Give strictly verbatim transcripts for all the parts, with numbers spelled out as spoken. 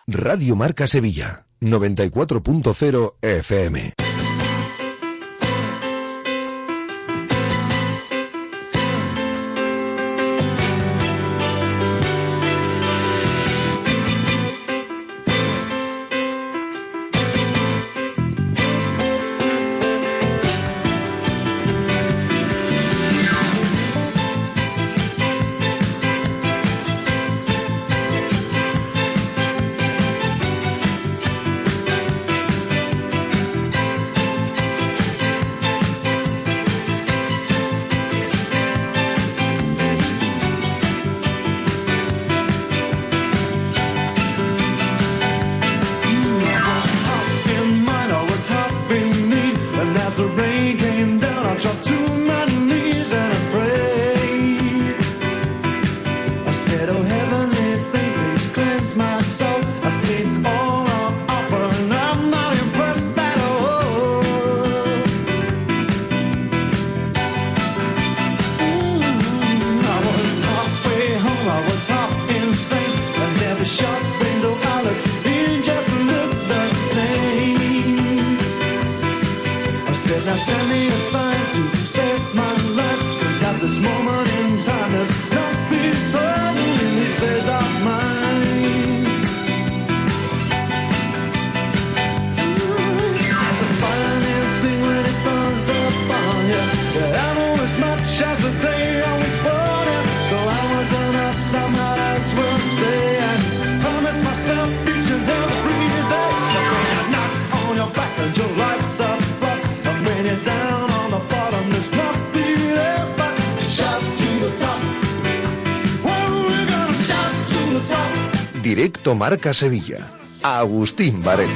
Radio Marca Sevilla, noventa y cuatro punto cero F M. Directo Marca Sevilla. Agustín Varela.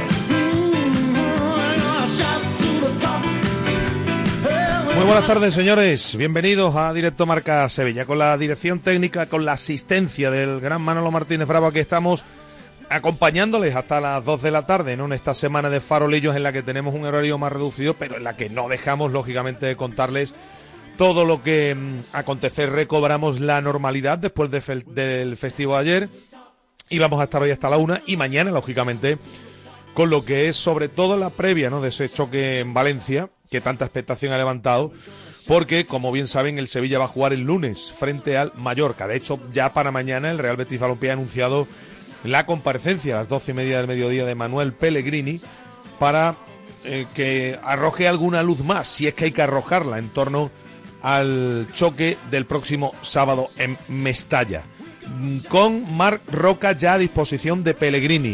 Muy buenas tardes, señores. Bienvenidos a Directo Marca Sevilla. Con la dirección técnica, con la asistencia del gran Manolo Martínez Bravo, aquí estamos acompañándoles hasta las dos de la tarde, ¿no? En esta semana de farolillos en la que tenemos un horario más reducido, pero en la que no dejamos, lógicamente, de contarles todo lo que mmm, acontece. Recobramos la normalidad después de fe- del festivo de ayer. Y vamos a estar hoy hasta la una y mañana, lógicamente, con lo que es sobre todo la previa, ¿no?, de ese choque en Valencia, que tanta expectación ha levantado, porque, como bien saben, el Sevilla va a jugar el lunes frente al Mallorca. De hecho, ya para mañana el Real Betis Balompié ha anunciado la comparecencia a las doce y media del mediodía de Manuel Pellegrini para eh, que arroje alguna luz más, si es que hay que arrojarla, en torno al choque del próximo sábado en Mestalla. Con Marc Roca ya a disposición de Pellegrini,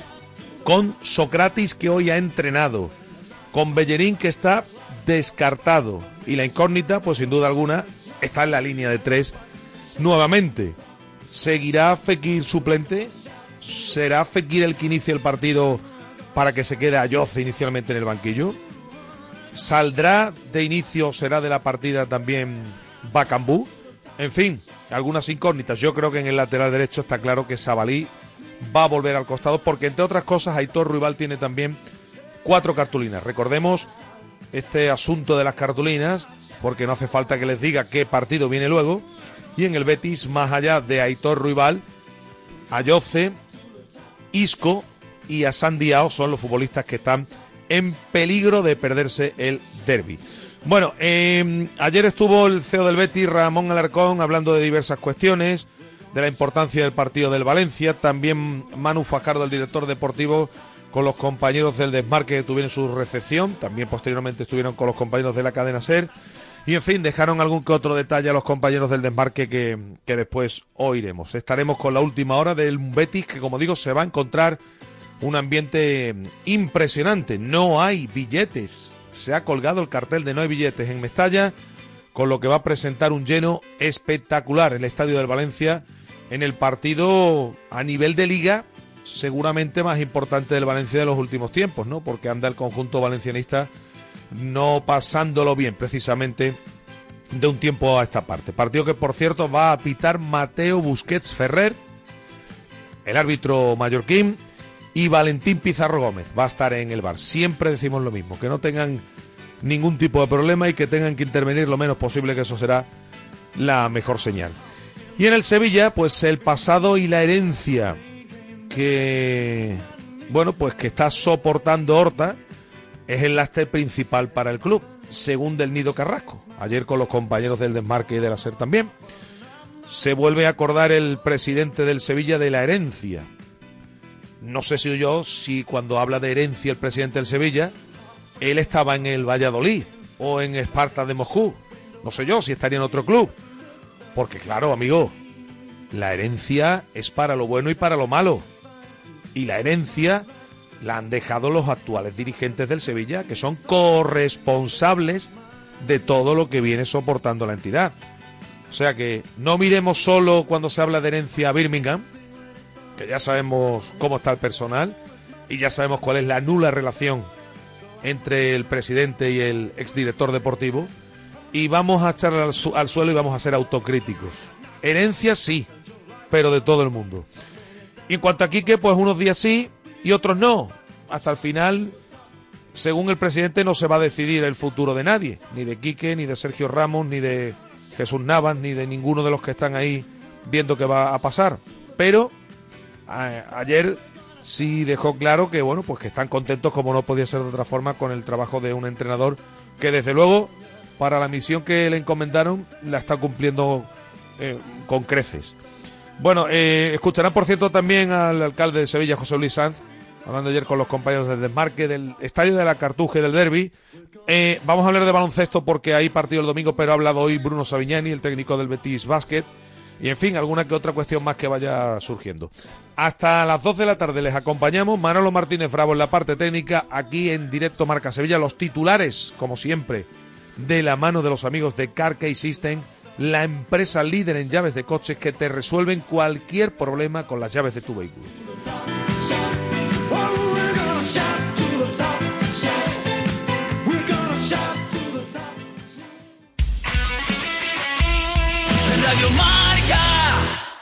con Socratis, que hoy ha entrenado, con Bellerín, que está descartado, y la incógnita, pues sin duda alguna, está en la línea de tres nuevamente. ¿Seguirá Fekir suplente? ¿Será Fekir el que inicie el partido para que se quede Ayoce inicialmente en el banquillo? ¿Saldrá de inicio, será de la partida también Bakambu? En fin, algunas incógnitas. Yo creo que en el lateral derecho está claro que Sabalí va a volver al costado, porque entre otras cosas Aitor Ruibal tiene también cuatro cartulinas. Recordemos este asunto de las cartulinas, porque no hace falta que les diga qué partido viene luego. Y en el Betis, más allá de Aitor Ruibal, Ayoce, Isco y Hassan Diao son los futbolistas que están en peligro de perderse el derbi. Bueno, eh, ayer estuvo el C E O del Betis, Ramón Alarcón, hablando de diversas cuestiones, de la importancia del partido del Valencia. También Manu Fajardo, el director deportivo, con los compañeros del Desmarque que tuvieron su recepción. También posteriormente estuvieron con los compañeros de la cadena SER. Y en fin, dejaron algún que otro detalle a los compañeros del Desmarque que, que después oiremos. Estaremos con la última hora del Betis, que, como digo, se va a encontrar un ambiente impresionante. No hay billetes. Se ha colgado el cartel de no hay billetes en Mestalla, con lo que va a presentar un lleno espectacular el Estadio del Valencia en el partido a nivel de liga seguramente más importante del Valencia de los últimos tiempos, ¿no? Porque anda el conjunto valencianista no pasándolo bien precisamente de un tiempo a esta parte. Partido que, por cierto, va a pitar Mateo Busquets Ferrer, el árbitro mallorquín, y Valentín Pizarro Gómez va a estar en el V A R. Siempre decimos lo mismo, que no tengan ningún tipo de problema y que tengan que intervenir lo menos posible, que eso será la mejor señal. Y en el Sevilla, pues el pasado y la herencia que, bueno, pues que está soportando Horta es el lastre principal para el club, según Del Nido Carrasco. Ayer con los compañeros del Desmarque y del SER también. Se vuelve a acordar el presidente del Sevilla de la herencia. No sé si yo, si cuando habla de herencia el presidente del Sevilla, él estaba en el Valladolid o en Esparta de Moscú. No sé yo si estaría en otro club. Porque claro, amigo, la herencia es para lo bueno y para lo malo. Y la herencia la han dejado los actuales dirigentes del Sevilla, que son corresponsables de todo lo que viene soportando la entidad. O sea que no miremos solo cuando se habla de herencia a Birmingham, que ya sabemos cómo está el personal y ya sabemos cuál es la nula relación entre el presidente y el exdirector deportivo, y vamos a echarle al, su- al suelo y vamos a ser autocríticos. Herencia sí, pero de todo el mundo. Y en cuanto a Quique, pues unos días sí y otros no. Hasta el final, según el presidente, no se va a decidir el futuro de nadie, ni de Quique, ni de Sergio Ramos, ni de Jesús Navas, ni de ninguno de los que están ahí viendo qué va a pasar. Pero a, ayer sí dejó claro que, bueno, pues que están contentos, como no podía ser de otra forma, con el trabajo de un entrenador que, desde luego, para la misión que le encomendaron, la está cumpliendo eh, con creces. Bueno, eh, escucharán, por cierto, también al alcalde de Sevilla, José Luis Sanz, hablando ayer con los compañeros del Desmarque, del Estadio de la Cartuja y del Derbi. Eh, vamos a hablar de baloncesto porque hay partido el domingo, pero ha hablado hoy Bruno Savignani, el técnico del Betis Basket. Y, en fin, alguna que otra cuestión más que vaya surgiendo. Hasta las dos de la tarde les acompañamos. Manolo Martínez Bravo en la parte técnica, aquí en Directo Marca Sevilla. Los titulares, como siempre, de la mano de los amigos de Car Key System, la empresa líder en llaves de coches que te resuelven cualquier problema con las llaves de tu vehículo. Radio Marca.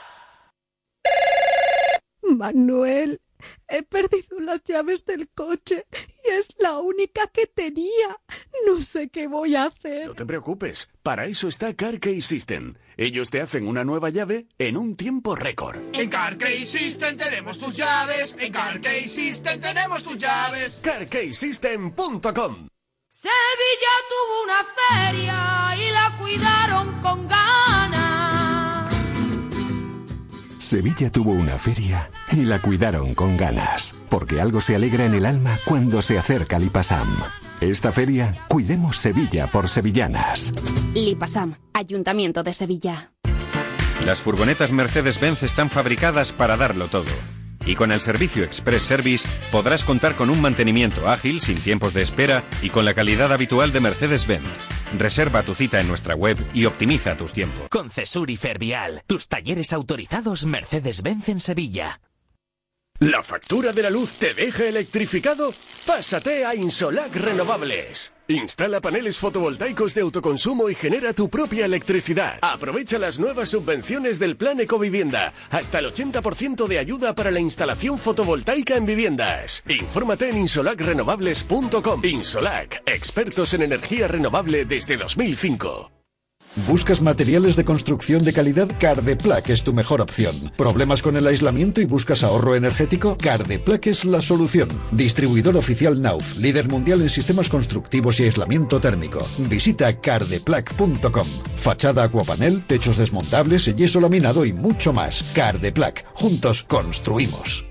Manuel, he perdido las llaves del coche y es la única que tenía. No sé qué voy a hacer. No te preocupes, para eso está Car Key System. Ellos te hacen una nueva llave en un tiempo récord. En Car Key System tenemos tus llaves. En Car Key System tenemos tus llaves. car key system punto com. Sevilla tuvo una feria y la cuidaron con ganas. Sevilla tuvo una feria y la cuidaron con ganas, porque algo se alegra en el alma cuando se acerca Lipasam. Esta feria, cuidemos Sevilla por sevillanas. Lipasam, Ayuntamiento de Sevilla. Las furgonetas Mercedes-Benz están fabricadas para darlo todo. Y con el servicio Express Service podrás contar con un mantenimiento ágil, sin tiempos de espera y con la calidad habitual de Mercedes-Benz. Reserva tu cita en nuestra web y optimiza tus tiempos. Con Cesur y Fervial, tus talleres autorizados Mercedes-Benz en Sevilla. ¿La factura de la luz te deja electrificado? Pásate a Insolac Renovables. Instala paneles fotovoltaicos de autoconsumo y genera tu propia electricidad. Aprovecha las nuevas subvenciones del Plan Ecovivienda. Hasta el ochenta por ciento de ayuda para la instalación fotovoltaica en viviendas. Infórmate en insolac renovables punto com. Insolac, expertos en energía renovable desde dos mil cinco. ¿Buscas materiales de construcción de calidad? Cardeplac es tu mejor opción. ¿Problemas con el aislamiento y buscas ahorro energético? Cardeplac es la solución. Distribuidor oficial Nauf, líder mundial en sistemas constructivos y aislamiento térmico. Visita cardeplac punto com. Fachada acuapanel, techos desmontables, yeso laminado y mucho más. Cardeplac. Juntos construimos.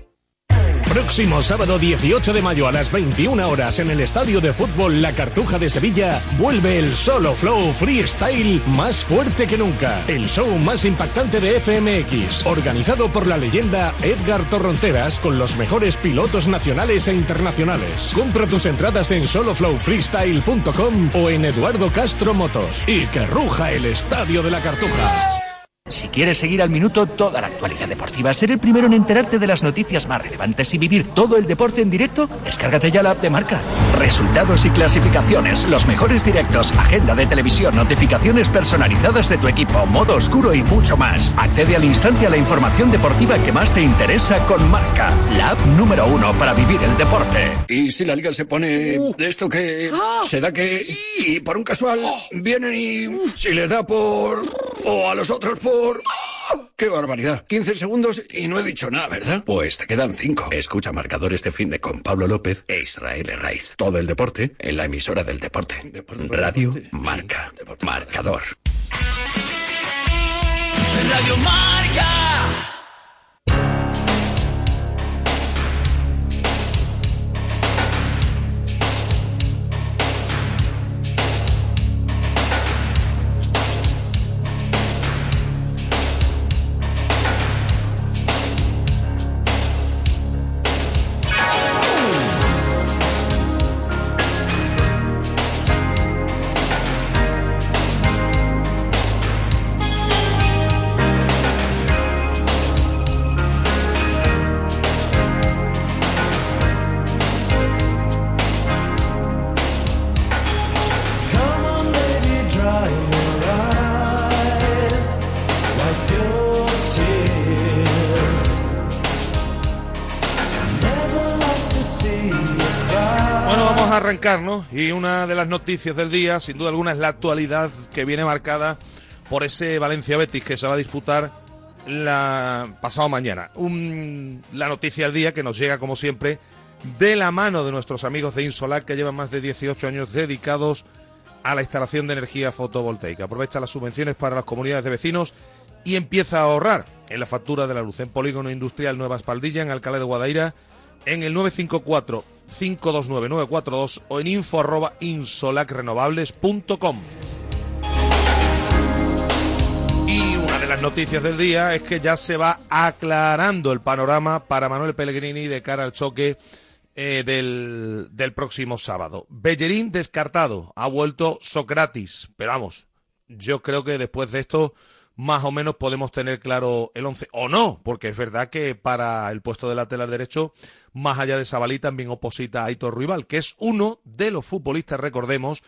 Próximo sábado dieciocho de mayo a las veintiuna horas en el Estadio de Fútbol La Cartuja de Sevilla vuelve el Solo Flow Freestyle más fuerte que nunca. El show más impactante de F M X, organizado por la leyenda Edgar Torronteras con los mejores pilotos nacionales e internacionales. Compra tus entradas en solo flow freestyle punto com o en Eduardo Castro Motos. Y que ruja el Estadio de La Cartuja. Si quieres seguir al minuto toda la actualidad deportiva, ser el primero en enterarte de las noticias más relevantes y vivir todo el deporte en directo, descárgate ya la app de Marca. Resultados y clasificaciones, los mejores directos, agenda de televisión, notificaciones personalizadas de tu equipo, modo oscuro y mucho más. Accede al instante a la información deportiva que más te interesa con Marca, la app número uno para vivir el deporte. Y si la liga se pone de esto que se da que y por un casual vienen y si les da por o a los otros por ¡Qué barbaridad! quince segundos y no he dicho nada, ¿verdad? Pues te quedan cinco. Escucha Marcador este fin de con Pablo López e Israel Herraiz. Todo el deporte en la emisora del deporte. Deporte Radio deporte. Marca. Deporte. Marcador. Radio Marca. Arrancar, ¿no? Y una de las noticias del día, sin duda alguna, es la actualidad que viene marcada por ese Valencia-Betis que se va a disputar la pasado mañana. Un, la noticia del día que nos llega, como siempre, de la mano de nuestros amigos de Insolac, que llevan más de dieciocho años dedicados a la instalación de energía fotovoltaica. Aprovecha las subvenciones para las comunidades de vecinos y empieza a ahorrar en la factura de la luz. En Polígono Industrial Nueva Espaldilla, en Alcalá de Guadaira, en el nueve cinco cuatro, cinco dos nueve, nueve cuatro dos o en info arroba insolacrenovables punto com. Y una de las noticias del día es que ya se va aclarando el panorama para Manuel Pellegrini de cara al choque eh, del, del próximo sábado. Bellerín descartado, ha vuelto Socratis, pero vamos, yo creo que después de esto más o menos podemos tener claro el once, o no, porque es verdad que para el puesto de lateral derecho, más allá de Sabalí, también oposita a Aitor Ruibal, que es uno de los futbolistas, recordemos,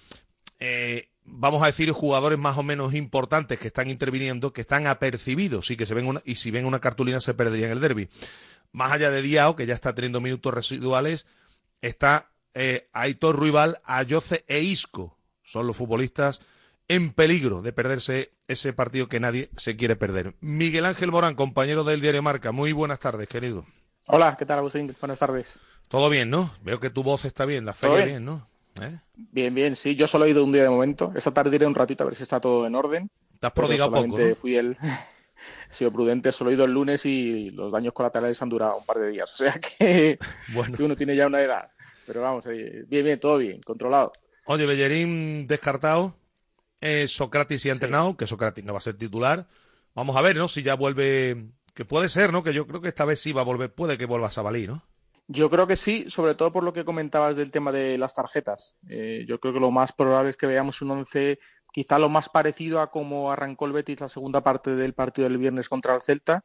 eh, vamos a decir, jugadores más o menos importantes que están interviniendo, que están apercibidos y que se ven una, y si ven una cartulina se perdería en el derbi. Más allá de Diao, que ya está teniendo minutos residuales, está eh, Aitor Ruibal, Ayoce e Isco. Son los futbolistas en peligro de perderse ese partido que nadie se quiere perder. Miguel Ángel Morán, compañero del diario Marca, muy buenas tardes, querido. Hola, ¿qué tal, Agustín? Buenas tardes. Todo bien, ¿no? Veo que tu voz está bien, la feria bien? bien, ¿no? ¿Eh? Bien, bien, sí. Yo solo he ido un día de momento. Esta tarde iré un ratito a ver si está todo en orden. Te has prodigado poco, ¿no? Fui el... He sido prudente, solo he ido el lunes y los daños colaterales han durado un par de días. O sea que, bueno. que uno tiene ya una edad. Pero vamos, bien, bien, todo bien, controlado. Oye, Bellerín descartado. Eh, Socratis y entrenado, sí. Que Socratis no va a ser titular. Vamos a ver, ¿no? Si ya vuelve, que puede ser, ¿no? Que yo creo que esta vez sí va a volver, puede que vuelva Sabalí, ¿no? Yo creo que sí, sobre todo por lo que comentabas del tema de las tarjetas. Eh, yo creo que lo más probable es que veamos un once quizá lo más parecido a cómo arrancó el Betis la segunda parte del partido del viernes contra el Celta,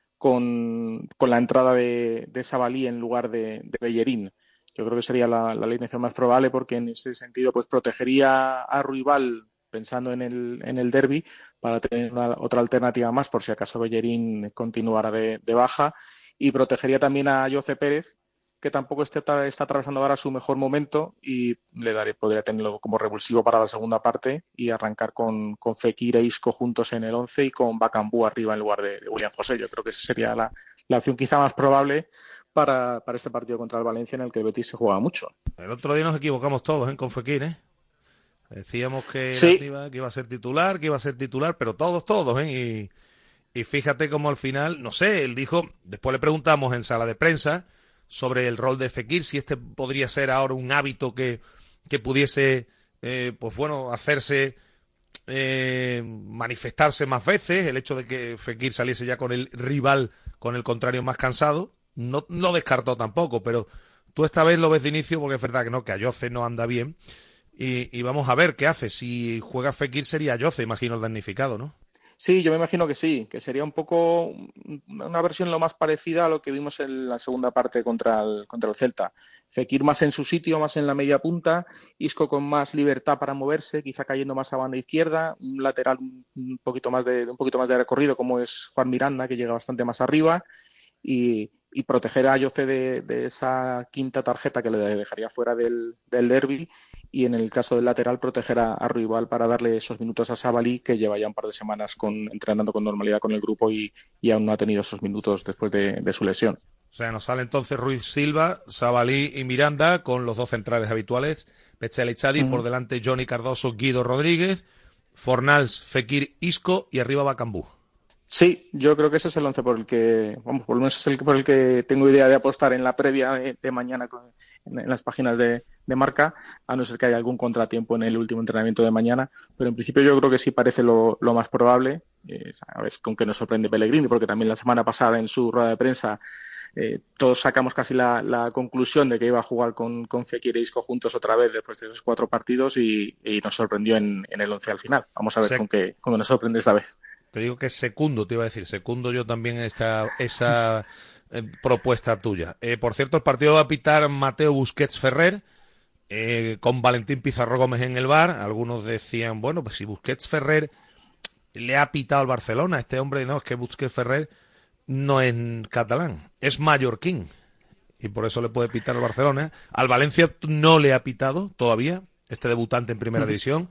con, con la entrada de, de Sabalí en lugar de, de Bellerín. Yo creo que sería la, la alineación más probable porque en ese sentido pues protegería a Ruibal pensando en el, en el derbi, para tener una, otra alternativa más por si acaso Bellerín continuara de, de baja, y protegería también a Ayoce Pérez, que tampoco está, está atravesando ahora su mejor momento, y le daré, podría tenerlo como revulsivo para la segunda parte y arrancar con, con Fekir e Isco juntos en el once y con Bakambu arriba en lugar de, de William José. Yo creo que esa sería la, la opción quizá más probable para, para este partido contra el Valencia, en el que el Betis se juega mucho. El otro día nos equivocamos todos, ¿eh? Con Fekir, ¿eh? Decíamos que, sí. iba, que iba a ser titular, que iba a ser titular, pero todos, todos, ¿eh? Y, y fíjate cómo al final, no sé, él dijo, después le preguntamos en sala de prensa sobre el rol de Fekir, si este podría ser ahora un hábito que, que pudiese, eh, pues bueno, hacerse, eh, manifestarse más veces, el hecho de que Fekir saliese ya con el rival, con el contrario más cansado, no lo descartó tampoco, pero tú esta vez lo ves de inicio porque es verdad que no, que Ayoce no anda bien. Y, y vamos a ver qué hace. Si juega Fekir sería Ayoce, imagino, el damnificado, ¿no? Sí, yo me imagino que sí, que sería un poco una versión lo más parecida a lo que vimos en la segunda parte contra el, contra el Celta. Fekir más en su sitio, más en la media punta, Isco con más libertad para moverse, quizá cayendo más a banda izquierda, un lateral un poquito más de, un poquito más de recorrido como es Juan Miranda, que llega bastante más arriba, y, y proteger a Ayoce de, de esa quinta tarjeta que le dejaría fuera del, del derbi, y en el caso del lateral proteger a, a Ruibal para darle esos minutos a Sabalí, que lleva ya un par de semanas con, entrenando con normalidad con el grupo y, y aún no ha tenido esos minutos después de, de su lesión. O sea, nos sale entonces Ruiz Silva, Sabalí y Miranda con los dos centrales habituales, Petzela y Chadi, uh-huh. por delante Johnny Cardoso, Guido Rodríguez, Fornals, Fekir, Isco y arriba Bacambú. Sí, yo creo que ese es el once por el que, vamos, por lo menos es el por el que tengo idea de apostar en la previa de, de mañana con, en, en las páginas de, de Marca, a no ser que haya algún contratiempo en el último entrenamiento de mañana, pero en principio yo creo que sí parece lo, lo más probable, eh, a ver, con que nos sorprende Pellegrini, porque también la semana pasada en su rueda de prensa eh, todos sacamos casi la, la conclusión de que iba a jugar con, con Fekir e Isco juntos otra vez después de esos cuatro partidos y, y nos sorprendió en, en el once al final. Vamos a ver sí. con qué con qué nos sorprende esta vez. Te digo que secundo, te iba a decir, secundo yo también esta, esa eh, propuesta tuya. Eh, por cierto, el partido va a pitar Mateo Busquets Ferrer, eh, con Valentín Pizarro Gómez en el V A R. Algunos decían, bueno, pues si Busquets Ferrer le ha pitado al Barcelona, este hombre, no, es que Busquets Ferrer no es catalán, es mallorquín, y por eso le puede pitar al Barcelona. Al Valencia no le ha pitado todavía, este debutante en primera uh-huh. división.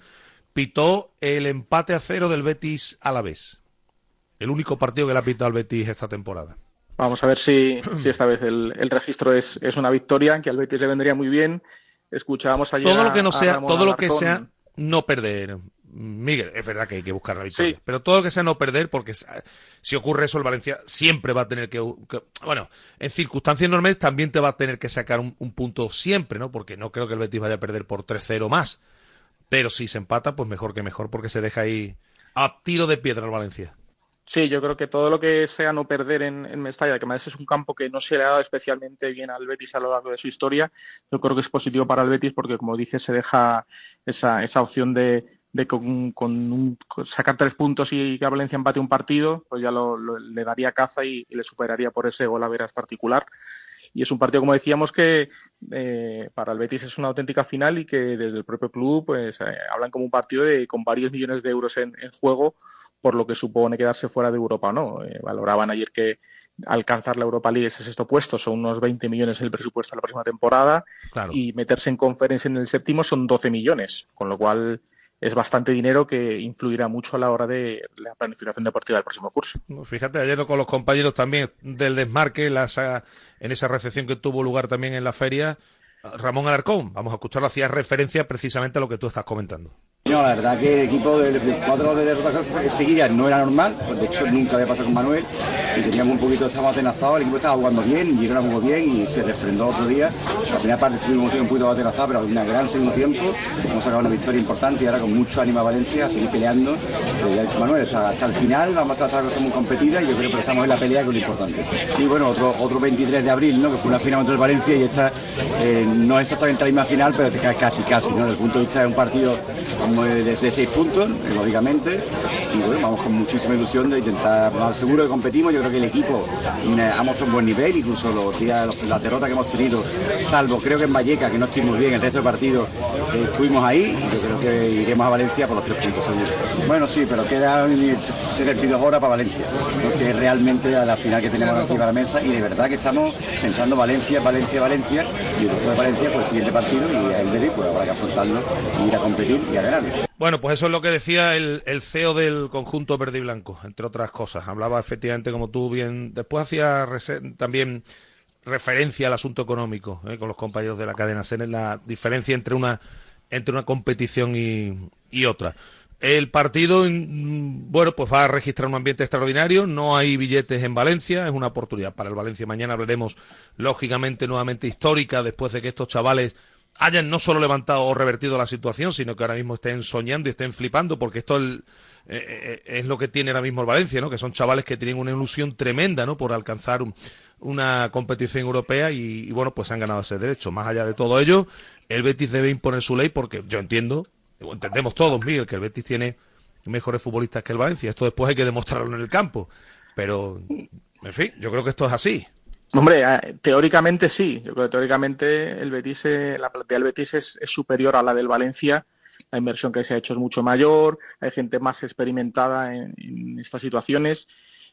Pitó el empate a cero del Betis Alavés. El único partido que le ha pitado al Betis esta temporada. Vamos a ver si, si esta vez el, el registro es, es una victoria, que al Betis le vendría muy bien. Escuchábamos ayer todo lo que no a, sea, a todo lo que sea no perder. Miguel, es verdad que hay que buscar la victoria, sí. pero todo lo que sea no perder, porque si ocurre eso, el Valencia siempre va a tener que, que bueno, en circunstancias normales también te va a tener que sacar un, un punto siempre, ¿no? Porque no creo que el Betis vaya a perder por tres cero más. Pero si se empata, pues mejor que mejor, porque se deja ahí a tiro de piedra el Valencia. Sí, yo creo que todo lo que sea no perder en, en Mestalla, que además es un campo que no se le ha dado especialmente bien al Betis a lo largo de su historia, yo creo que es positivo para el Betis porque, como dices, se deja esa, esa opción de, de con, con, un, con sacar tres puntos y que a Valencia empate un partido, pues ya lo, lo, le daría caza y, y le superaría por ese gol a veras particular. Y es un partido, como decíamos, que eh, para el Betis es una auténtica final y que desde el propio club pues eh, hablan como un partido de, con varios millones de euros en, en juego, por lo que supone quedarse fuera de Europa o no. Eh, valoraban ayer que alcanzar la Europa League, ese sexto puesto, son unos veinte millones el presupuesto de la próxima temporada, claro. Y meterse en Conference en el séptimo son doce millones, con lo cual es bastante dinero que influirá mucho a la hora de la planificación deportiva del próximo curso. Fíjate, ayer con los compañeros también del Desmarque, las, en esa recepción que tuvo lugar también en la feria, Ramón Alarcón, vamos a escucharlo, hacía referencia precisamente a lo que tú estás comentando. No, la verdad que el equipo de, de cuatro de derrotas seguidas no era normal, pues de hecho nunca había pasado con Manuel y teníamos un poquito, estábamos atenazados, el equipo estaba jugando bien, Girona jugó bien y se refrendó otro día. La primera parte estuvimos un poquito atenazados, pero un gran segundo tiempo, hemos sacado una victoria importante y ahora con mucho ánimo a Valencia a seguir peleando. Pero ya ha dicho Manuel, hasta, hasta el final vamos a tratar de ser muy competidas y yo creo que estamos en la pelea, que es lo importante. Y bueno, otro, otro veintitrés de abril, ¿no? Que fue una final contra el Valencia y esta eh, no es exactamente la misma final, pero te cae casi, casi, ¿no? Desde el punto de vista de un partido como desde seis puntos, lógicamente, y bueno, vamos con muchísima ilusión de intentar, bueno, seguro que competimos. Yo creo que el equipo eh, ha mostrado un buen nivel, incluso los días, los, las derrotas que hemos tenido, salvo creo que en Vallecas, que no estuvimos bien, el resto de partidos eh, estuvimos ahí, y yo creo que iremos a Valencia por los tres puntos seguro. Bueno, sí, pero quedan setenta y dos horas para Valencia, ¿no? Que es realmente a la final que tenemos encima de la mesa, y de verdad que estamos pensando Valencia, Valencia, Valencia, y después de Valencia, pues el siguiente partido, y el derbi, pues habrá que afrontarlo, y ir a competir y a ganar. Bueno, pues eso es lo que decía el, el C E O del conjunto verde y blanco, entre otras cosas. Hablaba efectivamente, como tú bien, después hacía rese- también referencia al asunto económico, ¿eh? Con los compañeros de la cadena SER, la diferencia entre una entre una competición y, y otra. El partido, bueno, pues va a registrar un ambiente extraordinario, no hay billetes en Valencia, es una oportunidad para el Valencia. Mañana hablaremos, lógicamente, nuevamente histórica, después de que estos chavales hayan no solo levantado o revertido la situación, sino que ahora mismo estén soñando y estén flipando, porque esto el, eh, es lo que tiene ahora mismo el Valencia, ¿no? Que son chavales que tienen una ilusión tremenda, ¿no? Por alcanzar un, una competición europea y, y, bueno, pues han ganado ese derecho. Más allá de todo ello, el Betis debe imponer su ley, porque yo entiendo, entendemos todos, Miguel, que el Betis tiene mejores futbolistas que el Valencia. Esto después hay que demostrarlo en el campo, pero, en fin, yo creo que esto es así. Hombre, teóricamente sí. Yo creo que teóricamente el Betis, la plantilla del Betis es, es superior a la del Valencia. La inversión que se ha hecho es mucho mayor. Hay gente más experimentada en, en estas situaciones.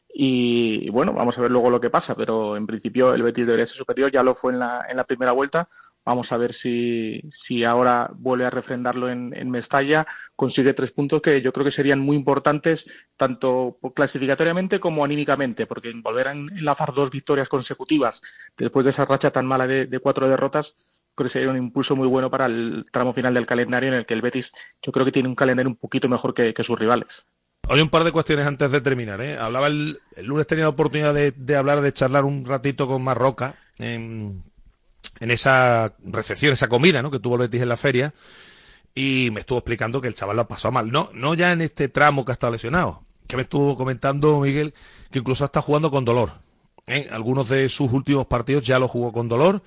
Y bueno, vamos a ver luego lo que pasa, pero en principio el Betis debería ser superior, ya lo fue en la, en la primera vuelta. Vamos a ver si, si ahora vuelve a refrendarlo en, en Mestalla, consigue tres puntos que yo creo que serían muy importantes, tanto clasificatoriamente como anímicamente, porque volver a enlazar dos victorias consecutivas después de esa racha tan mala de, de cuatro derrotas, creo que sería un impulso muy bueno para el tramo final del calendario, en el que el Betis yo creo que tiene un calendario un poquito mejor que, que sus rivales. Hoy un par de cuestiones antes de terminar, ¿eh? Hablaba el, el lunes, tenía la oportunidad de, de hablar, de charlar un ratito con Marroca en, en esa recepción, esa comida, ¿no?, que tuvo el Betis en la feria, y me estuvo explicando que el chaval lo ha pasado mal. No, no ya en este tramo que ha estado lesionado, que me estuvo comentando Miguel que incluso está jugando con dolor, ¿eh? Algunos de sus últimos partidos ya lo jugó con dolor,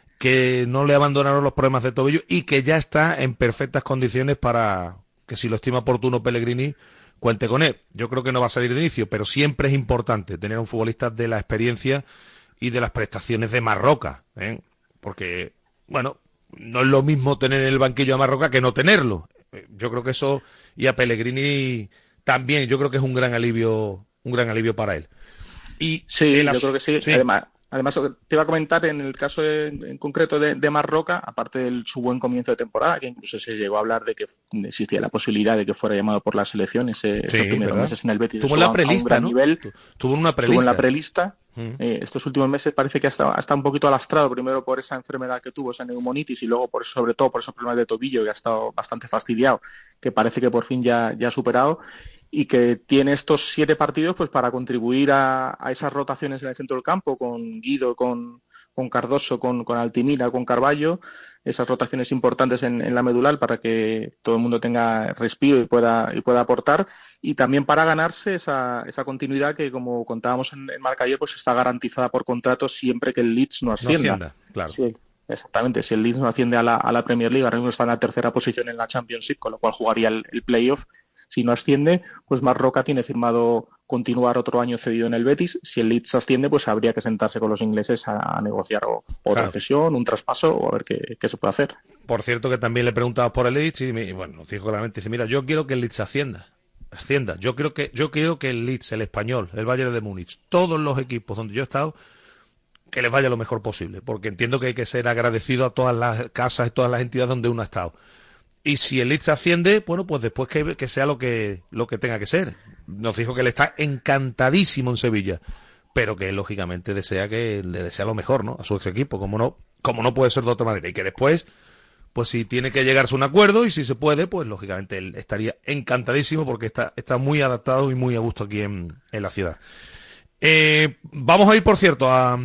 que no le abandonaron los problemas de tobillo y que ya está en perfectas condiciones para que, si lo estima oportuno Pellegrini, cuente con él. Yo creo que no va a salir de inicio, pero siempre es importante tener un futbolista de la experiencia y de las prestaciones de Marroca, ¿eh? Porque, bueno, no es lo mismo tener en el banquillo a Marroca que no tenerlo. Yo creo que eso, y a Pellegrini también, yo creo que es un gran alivio, un gran alivio para él. Y sí, las... yo creo que sí. sí. Además, Además, te iba a comentar en el caso de, en concreto de, de Marroca, aparte de su buen comienzo de temporada, que incluso se llegó a hablar de que existía la posibilidad de que fuera llamado por la selección ese, sí, esos primeros ¿verdad? meses en el Betis. Tuvo en la prelista, ¿no? Nivel, Tuvo una prelista. Tuvo en la prelista. Mm. Eh, estos últimos meses parece que ha estado, ha estado un poquito alastrado, primero por esa enfermedad que tuvo, esa neumonitis, y luego por sobre todo por esos problemas de tobillo, que ha estado bastante fastidiado, que parece que por fin ya, ya ha superado, y que tiene estos siete partidos pues para contribuir a, a esas rotaciones en el centro del campo, con Guido, con, con Cardoso, con, con Altimira, con Carballo, esas rotaciones importantes en, en la medular para que todo el mundo tenga respiro y pueda y pueda aportar, y también para ganarse esa, esa continuidad que, como contábamos en, en Marca ayer, pues está garantizada por contrato siempre que el Leeds no ascienda. No ascienda, claro. Sí. Exactamente, si el Leeds no asciende a la, a la Premier League, ahora mismo está en la tercera posición en la Championship, con lo cual jugaría el, el playoff. Si no asciende, pues Marroca tiene firmado continuar otro año cedido en el Betis. Si el Leeds asciende, pues habría que sentarse con los ingleses a, a negociar o, otra claro. cesión, un traspaso, o a ver qué, qué se puede hacer. Por cierto, que también le preguntaba por el Leeds y me, bueno, nos dijo claramente, dice, mira, yo quiero que el Leeds ascienda. ascienda. Yo creo que yo quiero que el Leeds, el Español, el Bayern de Múnich, todos los equipos donde yo he estado, que les vaya lo mejor posible, porque entiendo que hay que ser agradecido a todas las casas y todas las entidades donde uno ha estado. Y si el Leeds asciende, bueno, pues después que, que sea lo que lo que tenga que ser. Nos dijo que él está encantadísimo en Sevilla, pero que lógicamente desea que le desea lo mejor, ¿no?, a su ex equipo, como no, como no puede ser de otra manera. Y que después, pues si tiene que llegarse a un acuerdo y si se puede, pues lógicamente él estaría encantadísimo porque está, está muy adaptado y muy a gusto aquí en, en la ciudad. Eh, vamos a ir, por cierto, a...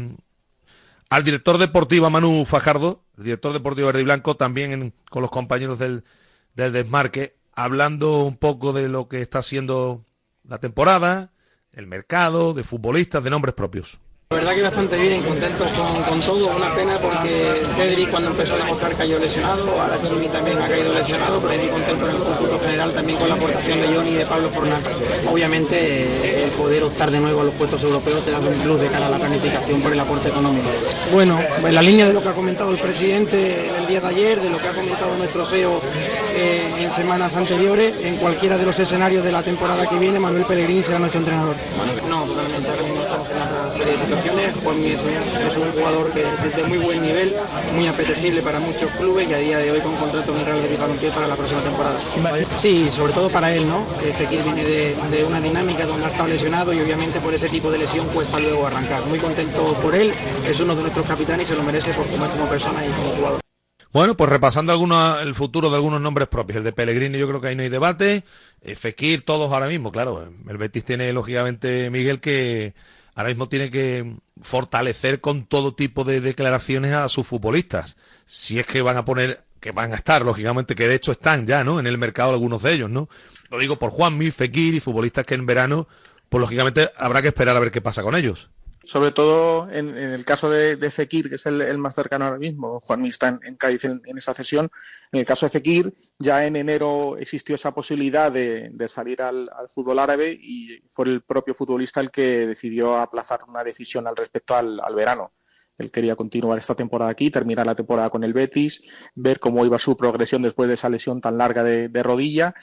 al director deportivo, a Manu Fajardo, el director deportivo verde y blanco, también en, con los compañeros del, del Desmarque, hablando un poco de lo que está siendo la temporada, el mercado, de futbolistas, de nombres propios. La verdad que bastante bien, contentos con, con todo, una pena porque Cedric cuando empezó a demostrar cayó lesionado, ahora Chimi también ha caído lesionado, pero muy contento en el conjunto general también con la aportación de Johnny y de Pablo Fornals. Obviamente el poder optar de nuevo a los puestos europeos te da un plus de cara a la planificación por el aporte económico. Bueno, en la línea de lo que ha comentado el presidente en el día de ayer, de lo que ha comentado nuestro C E O eh, en semanas anteriores, en cualquiera de los escenarios de la temporada que viene, Manuel Pellegrini será nuestro entrenador. No, totalmente, ahora mismo estamos en una serie de situaciones. Juanmi es un, es un jugador que de muy buen nivel, muy apetecible para muchos clubes y a día de hoy con contrato en el Real Betis Balompié para la próxima temporada. Sí, sobre todo para él, ¿no? Que Fekir viene de, de una dinámica donde ha estado lesionado y obviamente por ese tipo de lesión cuesta luego arrancar. Muy contento por él, es uno de nuestros capitanes y se lo merece por como es como persona y como jugador. Bueno, pues repasando algunos, el futuro de algunos nombres propios. El de Pellegrini yo creo que ahí no hay debate. Eh, Fekir, todos ahora mismo, claro. El Betis tiene lógicamente, Miguel, que ahora mismo tiene que fortalecer con todo tipo de declaraciones a sus futbolistas. Si es que van a poner, que van a estar, lógicamente, que de hecho están ya, ¿no?, en el mercado algunos de ellos, ¿no? Lo digo por Juanmi, Fekir y futbolistas que en verano, pues lógicamente habrá que esperar a ver qué pasa con ellos. Sobre todo en, en el caso de, de Fekir, que es el, el más cercano ahora mismo. Juanmi está en, en Cádiz en, en esa cesión. En el caso de Fekir, ya en enero existió esa posibilidad de, de salir al, al fútbol árabe y fue el propio futbolista el que decidió aplazar una decisión al respecto al, al verano. Él quería continuar esta temporada aquí, terminar la temporada con el Betis, ver cómo iba su progresión después de esa lesión tan larga de, de rodilla.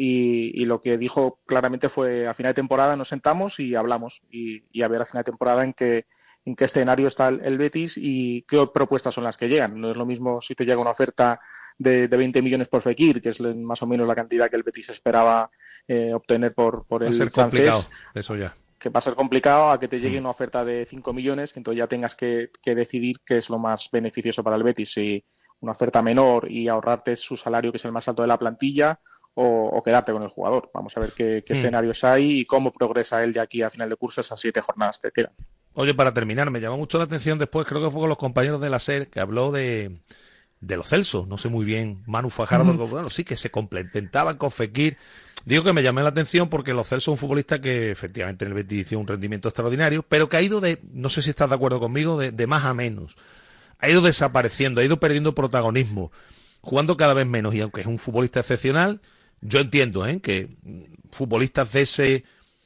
Y, y lo que dijo claramente fue: a final de temporada nos sentamos y hablamos y, y a ver a final de temporada en qué, en qué escenario está el, el Betis y qué propuestas son las que llegan. No es lo mismo si te llega una oferta de, de veinte millones por Fekir, que es más o menos la cantidad que el Betis esperaba eh, obtener por, por el francés. Va a ser francés, complicado, eso ya. Que va a ser complicado, a que te llegue una oferta de cinco millones, que entonces ya tengas que, que decidir qué es lo más beneficioso para el Betis, si una oferta menor y ahorrarte su salario, que es el más alto de la plantilla, O, o quedarte con el jugador. Vamos a ver qué, qué mm. escenarios hay y cómo progresa él de aquí a final de curso, esas siete jornadas que quedan. Oye, para terminar, me llamó mucho la atención después, creo que fue con los compañeros de la SER, que habló de, de los Celsos, no sé muy bien, Manu Fajardo, mm. bueno, sí, que se complementaban con Fekir. Digo que me llamó la atención porque los Celsos es un futbolista que efectivamente en el Betis hizo un rendimiento extraordinario, pero que ha ido de, no sé si estás de acuerdo conmigo, de, de más a menos. Ha ido desapareciendo, ha ido perdiendo protagonismo, jugando cada vez menos, y aunque es un futbolista excepcional, yo entiendo ¿eh? que futbolistas de ese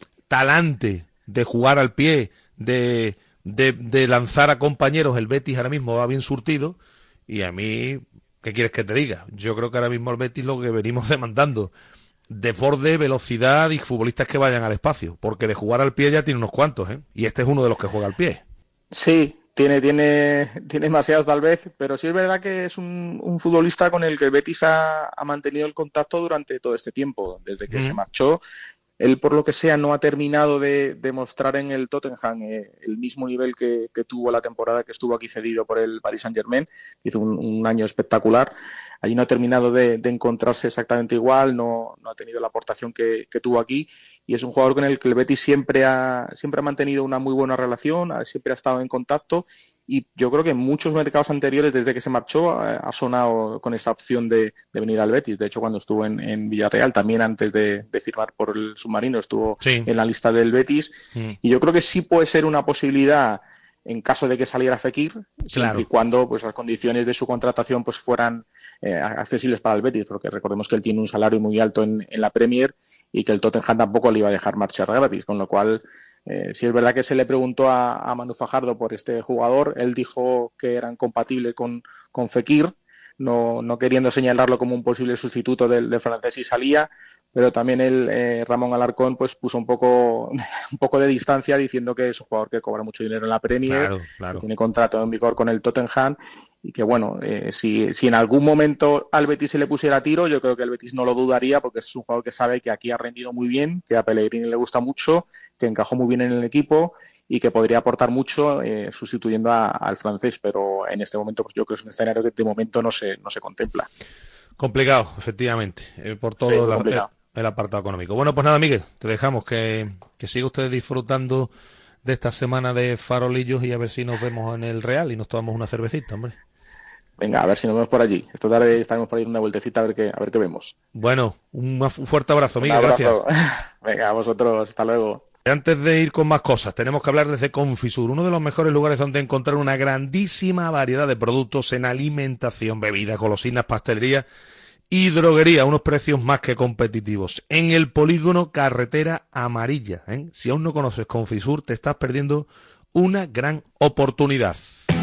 talante de jugar al pie, de, de, de lanzar a compañeros, el Betis ahora mismo va bien surtido, y a mí, ¿qué quieres que te diga? Yo creo que ahora mismo el Betis lo que venimos demandando, desborde, velocidad y futbolistas que vayan al espacio, porque de jugar al pie ya tiene unos cuantos, ¿eh? Y este es uno de los que juega al pie. Sí. Tiene, tiene, tiene demasiados tal vez, pero sí es verdad que es un, un futbolista con el que el Betis ha, ha mantenido el contacto durante todo este tiempo, desde que mm. se marchó. Él, por lo que sea, no ha terminado de demostrar en el Tottenham eh, el mismo nivel que, que tuvo la temporada que estuvo aquí cedido por el Paris Saint-Germain. Hizo un, un año espectacular. Allí no ha terminado de, de encontrarse exactamente igual, no, no ha tenido la aportación que, que tuvo aquí. Y es un jugador con el que el Betis siempre ha, siempre ha mantenido una muy buena relación, siempre ha estado en contacto. Y yo creo que en muchos mercados anteriores, desde que se marchó, ha sonado con esa opción de, de venir al Betis. De hecho, cuando estuvo en, en Villarreal, también antes de, de firmar por el submarino, estuvo sí. en la lista del Betis. Mm. Y yo creo que sí puede ser una posibilidad en caso de que saliera Fekir, claro. siempre y cuando pues las condiciones de su contratación pues fueran eh, accesibles para el Betis, porque recordemos que él tiene un salario muy alto en, en la Premier y que el Tottenham tampoco le iba a dejar marchar gratis, con lo cual Eh, si es verdad que se le preguntó a, a Manu Fajardo por este jugador, él dijo que eran compatibles con, con Fekir, no, no queriendo señalarlo como un posible sustituto del, del francés si salía, pero también el eh, Ramón Alarcón pues puso un poco un poco de distancia diciendo que es un jugador que cobra mucho dinero en la Premier, claro, claro. que tiene contrato en vigor con el Tottenham y que bueno, eh, si, si en algún momento al Betis se le pusiera tiro, yo creo que el Betis no lo dudaría porque es un jugador que sabe que aquí ha rendido muy bien, que a Pellegrini le gusta mucho, que encajó muy bien en el equipo y que podría aportar mucho eh, sustituyendo a, al francés, pero en este momento pues yo creo que es un escenario que de momento no se, no se contempla. Complicado, efectivamente, eh, por todo sí, la, el, el apartado económico. Bueno, pues nada, Miguel, te dejamos que, que siga usted disfrutando de esta semana de farolillos y a ver si nos vemos en el Real y nos tomamos una cervecita, hombre. Venga, a ver si nos vemos por allí. Esta tarde estaremos por ahí una vueltecita a ver qué, a ver qué vemos. Bueno, un fuerte abrazo, Miguel, gracias. Venga, a vosotros, hasta luego. Antes de ir con más cosas, tenemos que hablar desde Confisur, uno de los mejores lugares donde encontrar una grandísima variedad de productos en alimentación, bebidas, golosinas, pastelería y droguería a unos precios más que competitivos. En el polígono Carretera Amarilla, ¿eh? Si aún no conoces Confisur, te estás perdiendo una gran oportunidad.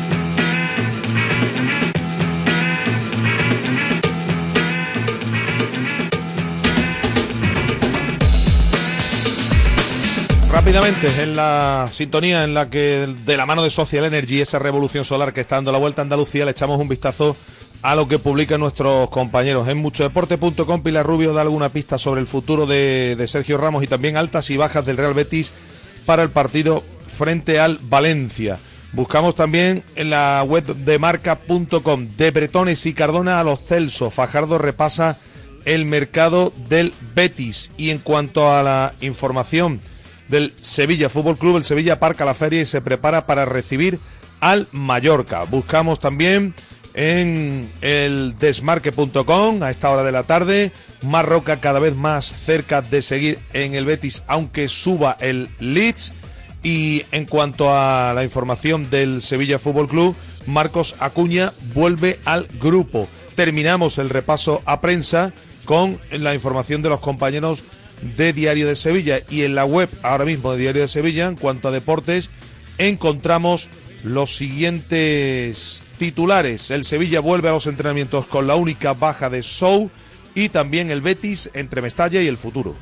Rápidamente, en la sintonía en la que de la mano de Social Energy, esa revolución solar que está dando la vuelta a Andalucía, le echamos un vistazo a lo que publican nuestros compañeros. En mucho deporte punto com, Pilar Rubio da alguna pista sobre el futuro de, de Sergio Ramos y también altas y bajas del Real Betis para el partido frente al Valencia. Buscamos también en la web de marca punto com, de Bretones y Cardona a los Celso. Fajardo repasa el mercado del Betis. Y en cuanto a la información del Sevilla Fútbol Club, el Sevilla aparca la feria y se prepara para recibir al Mallorca. Buscamos también en el desmarque punto com a esta hora de la tarde, Marroca cada vez más cerca de seguir en el Betis aunque suba el Leeds. Y en cuanto a la información del Sevilla Fútbol Club, Marcos Acuña vuelve al grupo. Terminamos el repaso a prensa con la información de los compañeros de Diario de Sevilla, y en la web ahora mismo de Diario de Sevilla, en cuanto a deportes, encontramos los siguientes titulares. El Sevilla vuelve a los entrenamientos con la única baja de Sou y también el Betis entre Mestalla y el Futuro.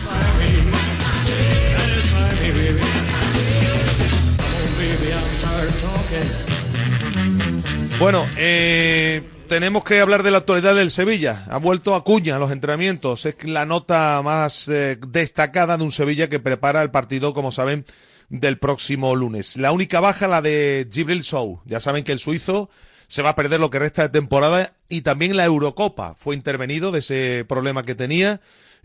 Bueno, eh, tenemos que hablar de la actualidad del Sevilla. Ha vuelto Acuña a los entrenamientos. Es la nota más eh, destacada de un Sevilla que prepara el partido, como saben, del próximo lunes. La única baja, la de Djibril Sow. Ya saben que el suizo se va a perder lo que resta de temporada y también la Eurocopa. Fue intervenido de ese problema que tenía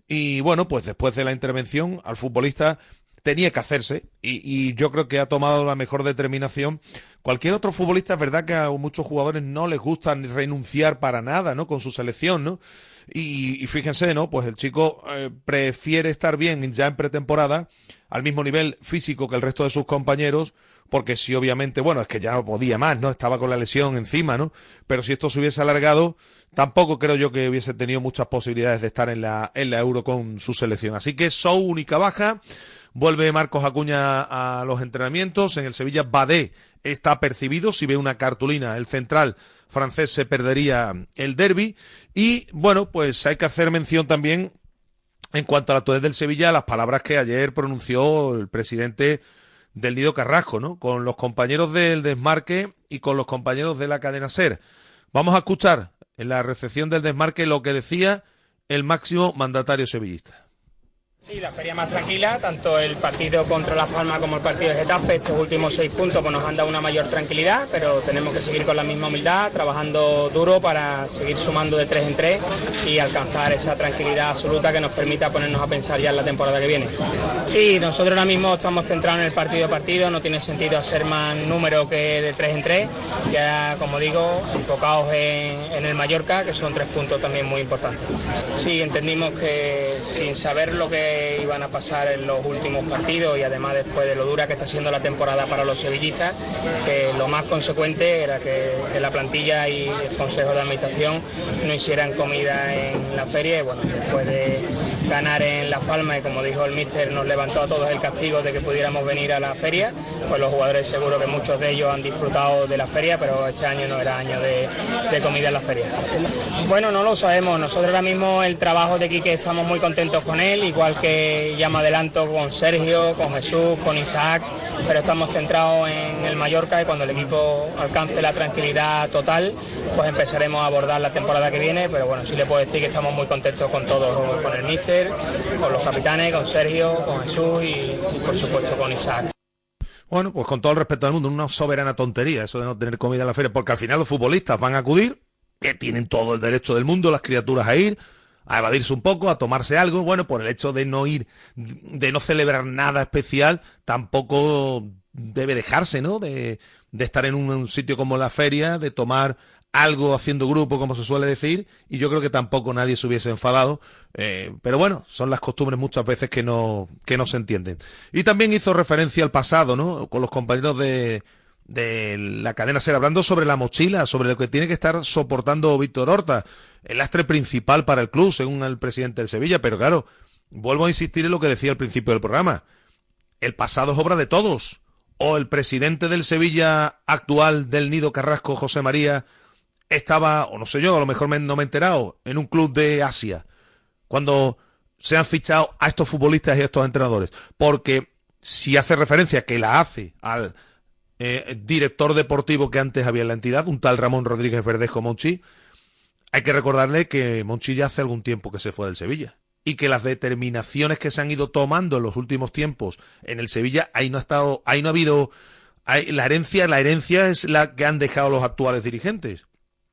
y bueno, pues después de la intervención al futbolista tenía que hacerse y, y yo creo que ha tomado la mejor determinación. Cualquier otro futbolista, es verdad que a muchos jugadores no les gusta renunciar para nada, ¿no? Con su selección, ¿no? Y, y fíjense, ¿no? Pues el chico eh, prefiere estar bien ya en pretemporada, al mismo nivel físico que el resto de sus compañeros, porque si obviamente, bueno, es que ya no podía más, ¿no? Estaba con la lesión encima, ¿no? Pero si esto se hubiese alargado, tampoco creo yo que hubiese tenido muchas posibilidades de estar en la, en la Euro con su selección. Así que Sou, única baja. Vuelve Marcos Acuña a los entrenamientos. En el Sevilla, Badé está percibido. Si ve una cartulina, el central francés se perdería el derbi. Y, bueno, pues hay que hacer mención también, en cuanto a la actualidad del Sevilla, las palabras que ayer pronunció el presidente del Nido Carrasco, ¿no? Con los compañeros del Desmarque y con los compañeros de la cadena SER. Vamos a escuchar en la recepción del Desmarque lo que decía el máximo mandatario sevillista. Sí, la feria más tranquila, tanto el partido contra Las Palmas como el partido de Getafe, estos últimos seis puntos pues nos han dado una mayor tranquilidad, pero tenemos que seguir con la misma humildad, trabajando duro para seguir sumando de tres en tres y alcanzar esa tranquilidad absoluta que nos permita ponernos a pensar ya en la temporada que viene. Sí, nosotros ahora mismo estamos centrados en el partido a partido, no tiene sentido hacer más número que de tres en tres, ya como digo, enfocados en, en el Mallorca, que son tres puntos también muy importantes. Sí, entendimos que sin saber lo que iban a pasar en los últimos partidos y además después de lo dura que está siendo la temporada para los sevillistas, que lo más consecuente era que, que la plantilla y el Consejo de Administración no hicieran comida en la feria y bueno, después de ganar en Las Palmas y como dijo el míster nos levantó a todos el castigo de que pudiéramos venir a la feria, pues los jugadores seguro que muchos de ellos han disfrutado de la feria, pero este año no era año de, de comida en la feria. Bueno, no lo sabemos, nosotros ahora mismo el trabajo de Quique estamos muy contentos con él, igual que ya me adelanto con Sergio, con Jesús, con Isaac, pero estamos centrados en el Mallorca y cuando el equipo alcance la tranquilidad total, pues empezaremos a abordar la temporada que viene, pero bueno, sí le puedo decir que estamos muy contentos con todos, con el míster, con los capitanes, con Sergio, con Jesús y, y por supuesto con Isaac. Bueno, pues con todo el respeto del mundo, una soberana tontería eso de no tener comida en la feria, porque al final los futbolistas van a acudir, que tienen todo el derecho del mundo, las criaturas a ir, a evadirse un poco, a tomarse algo. Bueno, por el hecho de no ir, de no celebrar nada especial, tampoco debe dejarse, ¿no? De, de estar en un, un sitio como la feria, de tomar algo haciendo grupo, como se suele decir, y yo creo que tampoco nadie se hubiese enfadado, eh, pero bueno, son las costumbres muchas veces que no, que no se entienden. Y también hizo referencia al pasado, ¿no? Con los compañeros de, de la cadena SER, hablando sobre la mochila, sobre lo que tiene que estar soportando Víctor Horta, el lastre principal para el club, según el presidente del Sevilla, pero claro, vuelvo a insistir en lo que decía al principio del programa, el pasado es obra de todos, o el presidente del Sevilla actual del Nido Carrasco, José María, estaba, o no sé yo, a lo mejor me, no me he enterado, en un club de Asia, cuando se han fichado a estos futbolistas y a estos entrenadores, porque si hace referencia, que la hace al eh, director deportivo que antes había en la entidad, un tal Ramón Rodríguez Verdejo Monchi, hay que recordarle que Monchi ya hace algún tiempo que se fue del Sevilla, y que las determinaciones que se han ido tomando en los últimos tiempos en el Sevilla, ahí no ha estado, ahí no ha habido, hay, la herencia, la herencia es la que han dejado los actuales dirigentes.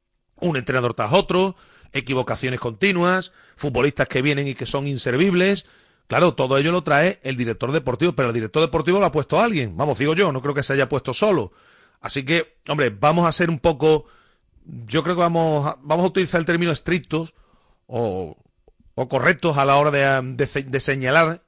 Un entrenador tras otro, equivocaciones continuas, futbolistas que vienen y que son inservibles. Claro, todo ello lo trae el director deportivo, pero el director deportivo lo ha puesto alguien. Vamos, digo yo, no creo que se haya puesto solo. Así que, hombre, vamos a ser un poco, yo creo que vamos a, vamos a utilizar el término estrictos o, o correctos a la hora de, de, de señalar,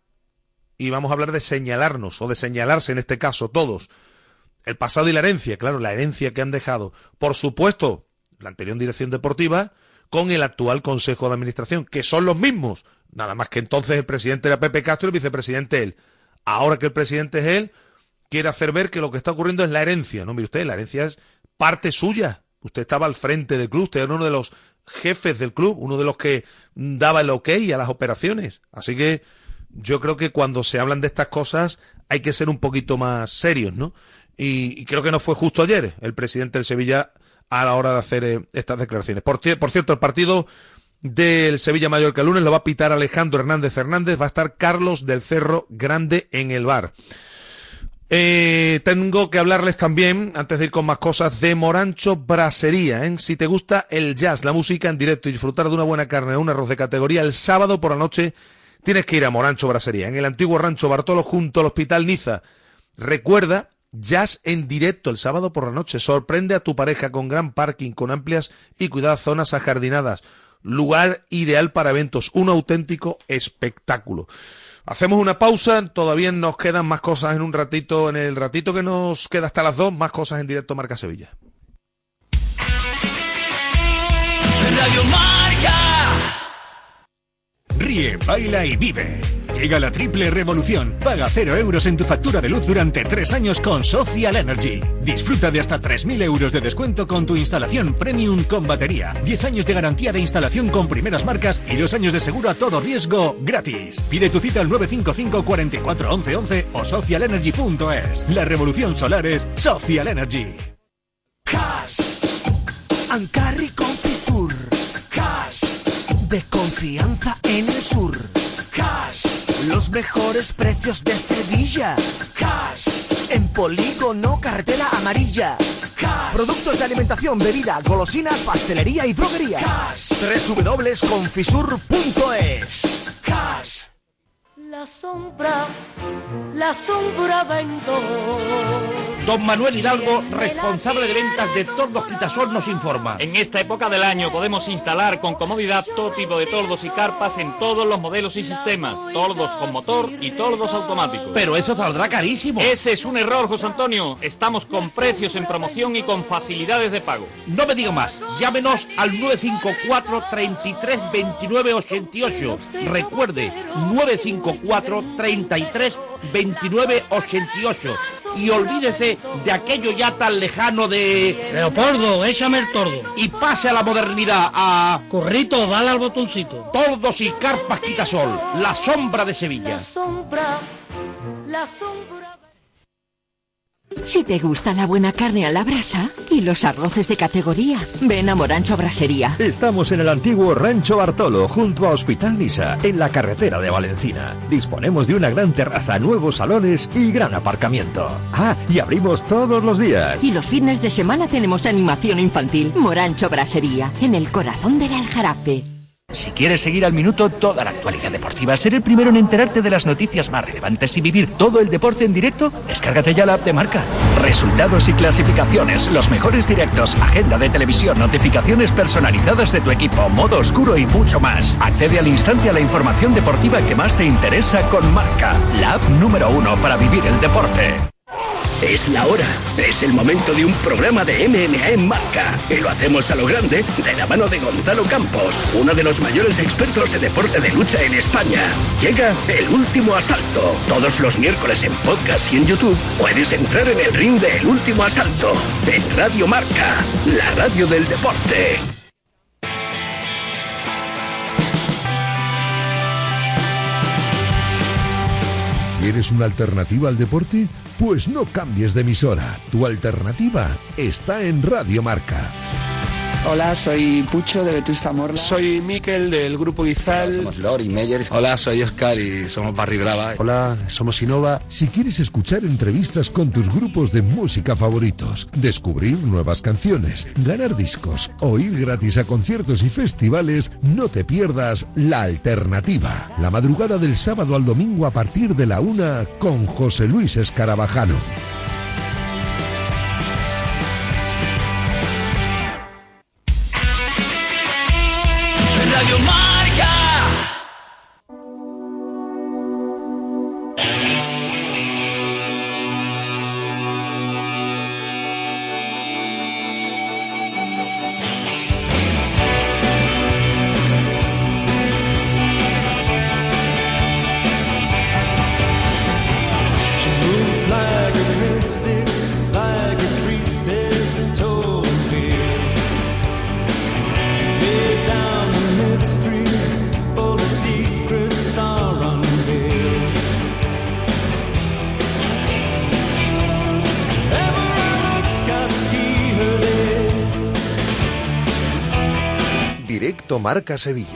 y vamos a hablar de señalarnos, o de señalarse en este caso, todos. El pasado y la herencia, claro, la herencia que han dejado. Por supuesto, la anterior dirección deportiva con el actual Consejo de Administración, que son los mismos, nada más que entonces el presidente era Pepe Castro y el vicepresidente él. Ahora que el presidente es él, quiere hacer ver que lo que está ocurriendo es la herencia. No, mire usted, la herencia es parte suya. Usted estaba al frente del club, usted era uno de los jefes del club, uno de los que daba el ok a las operaciones. Así que yo creo que cuando se hablan de estas cosas hay que ser un poquito más serios, ¿no? Y, y creo que no fue justo ayer el presidente del Sevilla a la hora de hacer eh, estas declaraciones. Por, por cierto, el partido del Sevilla-Mallorca el lunes lo va a pitar Alejandro Hernández Hernández, va a estar Carlos del Cerro Grande en el V A R. Eh, tengo que hablarles también, antes de ir con más cosas, de Morancho Brasería, ¿eh? Si te gusta el jazz, la música en directo y disfrutar de una buena carne o un arroz de categoría, el sábado por la noche tienes que ir a Morancho Brasería, en el antiguo Rancho Bartolo junto al Hospital Niza. Recuerda, jazz en directo el sábado por la noche. Sorprende a tu pareja con gran parking, con amplias y cuidadas zonas ajardinadas. Lugar ideal para eventos, un auténtico espectáculo. Hacemos una pausa, todavía nos quedan más cosas en un ratito, en el ratito que nos queda hasta las dos, más cosas en directo Marca Sevilla. Radio Marca. Ríe, baila y vive. Llega la triple revolución. Paga cero euros en tu factura de luz durante tres años con Social Energy. Disfruta de hasta tres mil euros de descuento con tu instalación premium con batería. diez años de garantía de instalación con primeras marcas y dos años de seguro a todo riesgo gratis. Pide tu cita al nueve cinco cinco, cuatro cuatro, once once o social energy punto es. La revolución solar es Social Energy. Cash. Ancarri Confisur. Cash. De confianza en el sur. Cash. Los mejores precios de Sevilla. Cash. En Polígono Carretera Amarilla. Cash. Productos de alimentación, bebida, golosinas, pastelería y droguería. Cash. doble u doble u doble u punto confisur punto es. Cash. La sombra, la sombra vendo. Don Manuel Hidalgo, responsable de ventas de Tordos Quitasol, nos informa. En esta época del año podemos instalar con comodidad todo tipo de tordos y carpas en todos los modelos y sistemas. Tordos con motor y tordos automáticos. Pero eso saldrá carísimo. Ese es un error, José Antonio. Estamos con precios en promoción y con facilidades de pago. No me diga más. Llámenos al nueve cinco cuatro, treinta y tres, veintinueve ochenta y ocho. Recuerde, nueve cinco cuatro, treinta y tres, veintinueve ochenta y ocho. Y olvídese de aquello ya tan lejano de... Leopoldo, échame el tordo. Y pase a la modernidad, a... Corrito, dale al botoncito. Tordos y carpas Quitasol, la sombra de Sevilla. La sombra, la sombra... Si te gusta la buena carne a la brasa y los arroces de categoría, ven a Morancho Brasería. Estamos en el antiguo Rancho Bartolo, junto a Hospital Niza, en la carretera de Valencina. Disponemos de una gran terraza, nuevos salones y gran aparcamiento. Ah, y abrimos todos los días. Y los fines de semana tenemos animación infantil. Morancho Brasería, en el corazón del Aljarafe. Si quieres seguir al minuto toda la actualidad deportiva, ser el primero en enterarte de las noticias más relevantes y vivir todo el deporte en directo, descárgate ya la app de Marca. Resultados y clasificaciones, los mejores directos, agenda de televisión, notificaciones personalizadas de tu equipo, modo oscuro y mucho más. Accede al instante a la información deportiva que más te interesa con Marca, la app número uno para vivir el deporte. Es la hora, es el momento de un programa de M M A en Marca. Y lo hacemos a lo grande, de la mano de Gonzalo Campos, uno de los mayores expertos de deporte de lucha en España. Llega El Último Asalto. Todos los miércoles en podcast y en YouTube puedes entrar en el ring de El Último Asalto. En Radio Marca, la radio del deporte. ¿Quieres una alternativa al deporte? Pues no cambies de emisora. Tu alternativa está en Radio Marca. Hola, soy Pucho de Vetusta Morla. Soy Miquel del Grupo Izal. Somos Lori Meyers. Hola, soy Oscar y somos Barry Brava. Hola, somos Innova. Si quieres escuchar entrevistas con tus grupos de música favoritos, descubrir nuevas canciones, ganar discos o ir gratis a conciertos y festivales, no te pierdas La Alternativa. La madrugada del sábado al domingo a partir de la una con José Luis Escarabajano. Radio Marca. She moves like a Directo Marca Sevilla.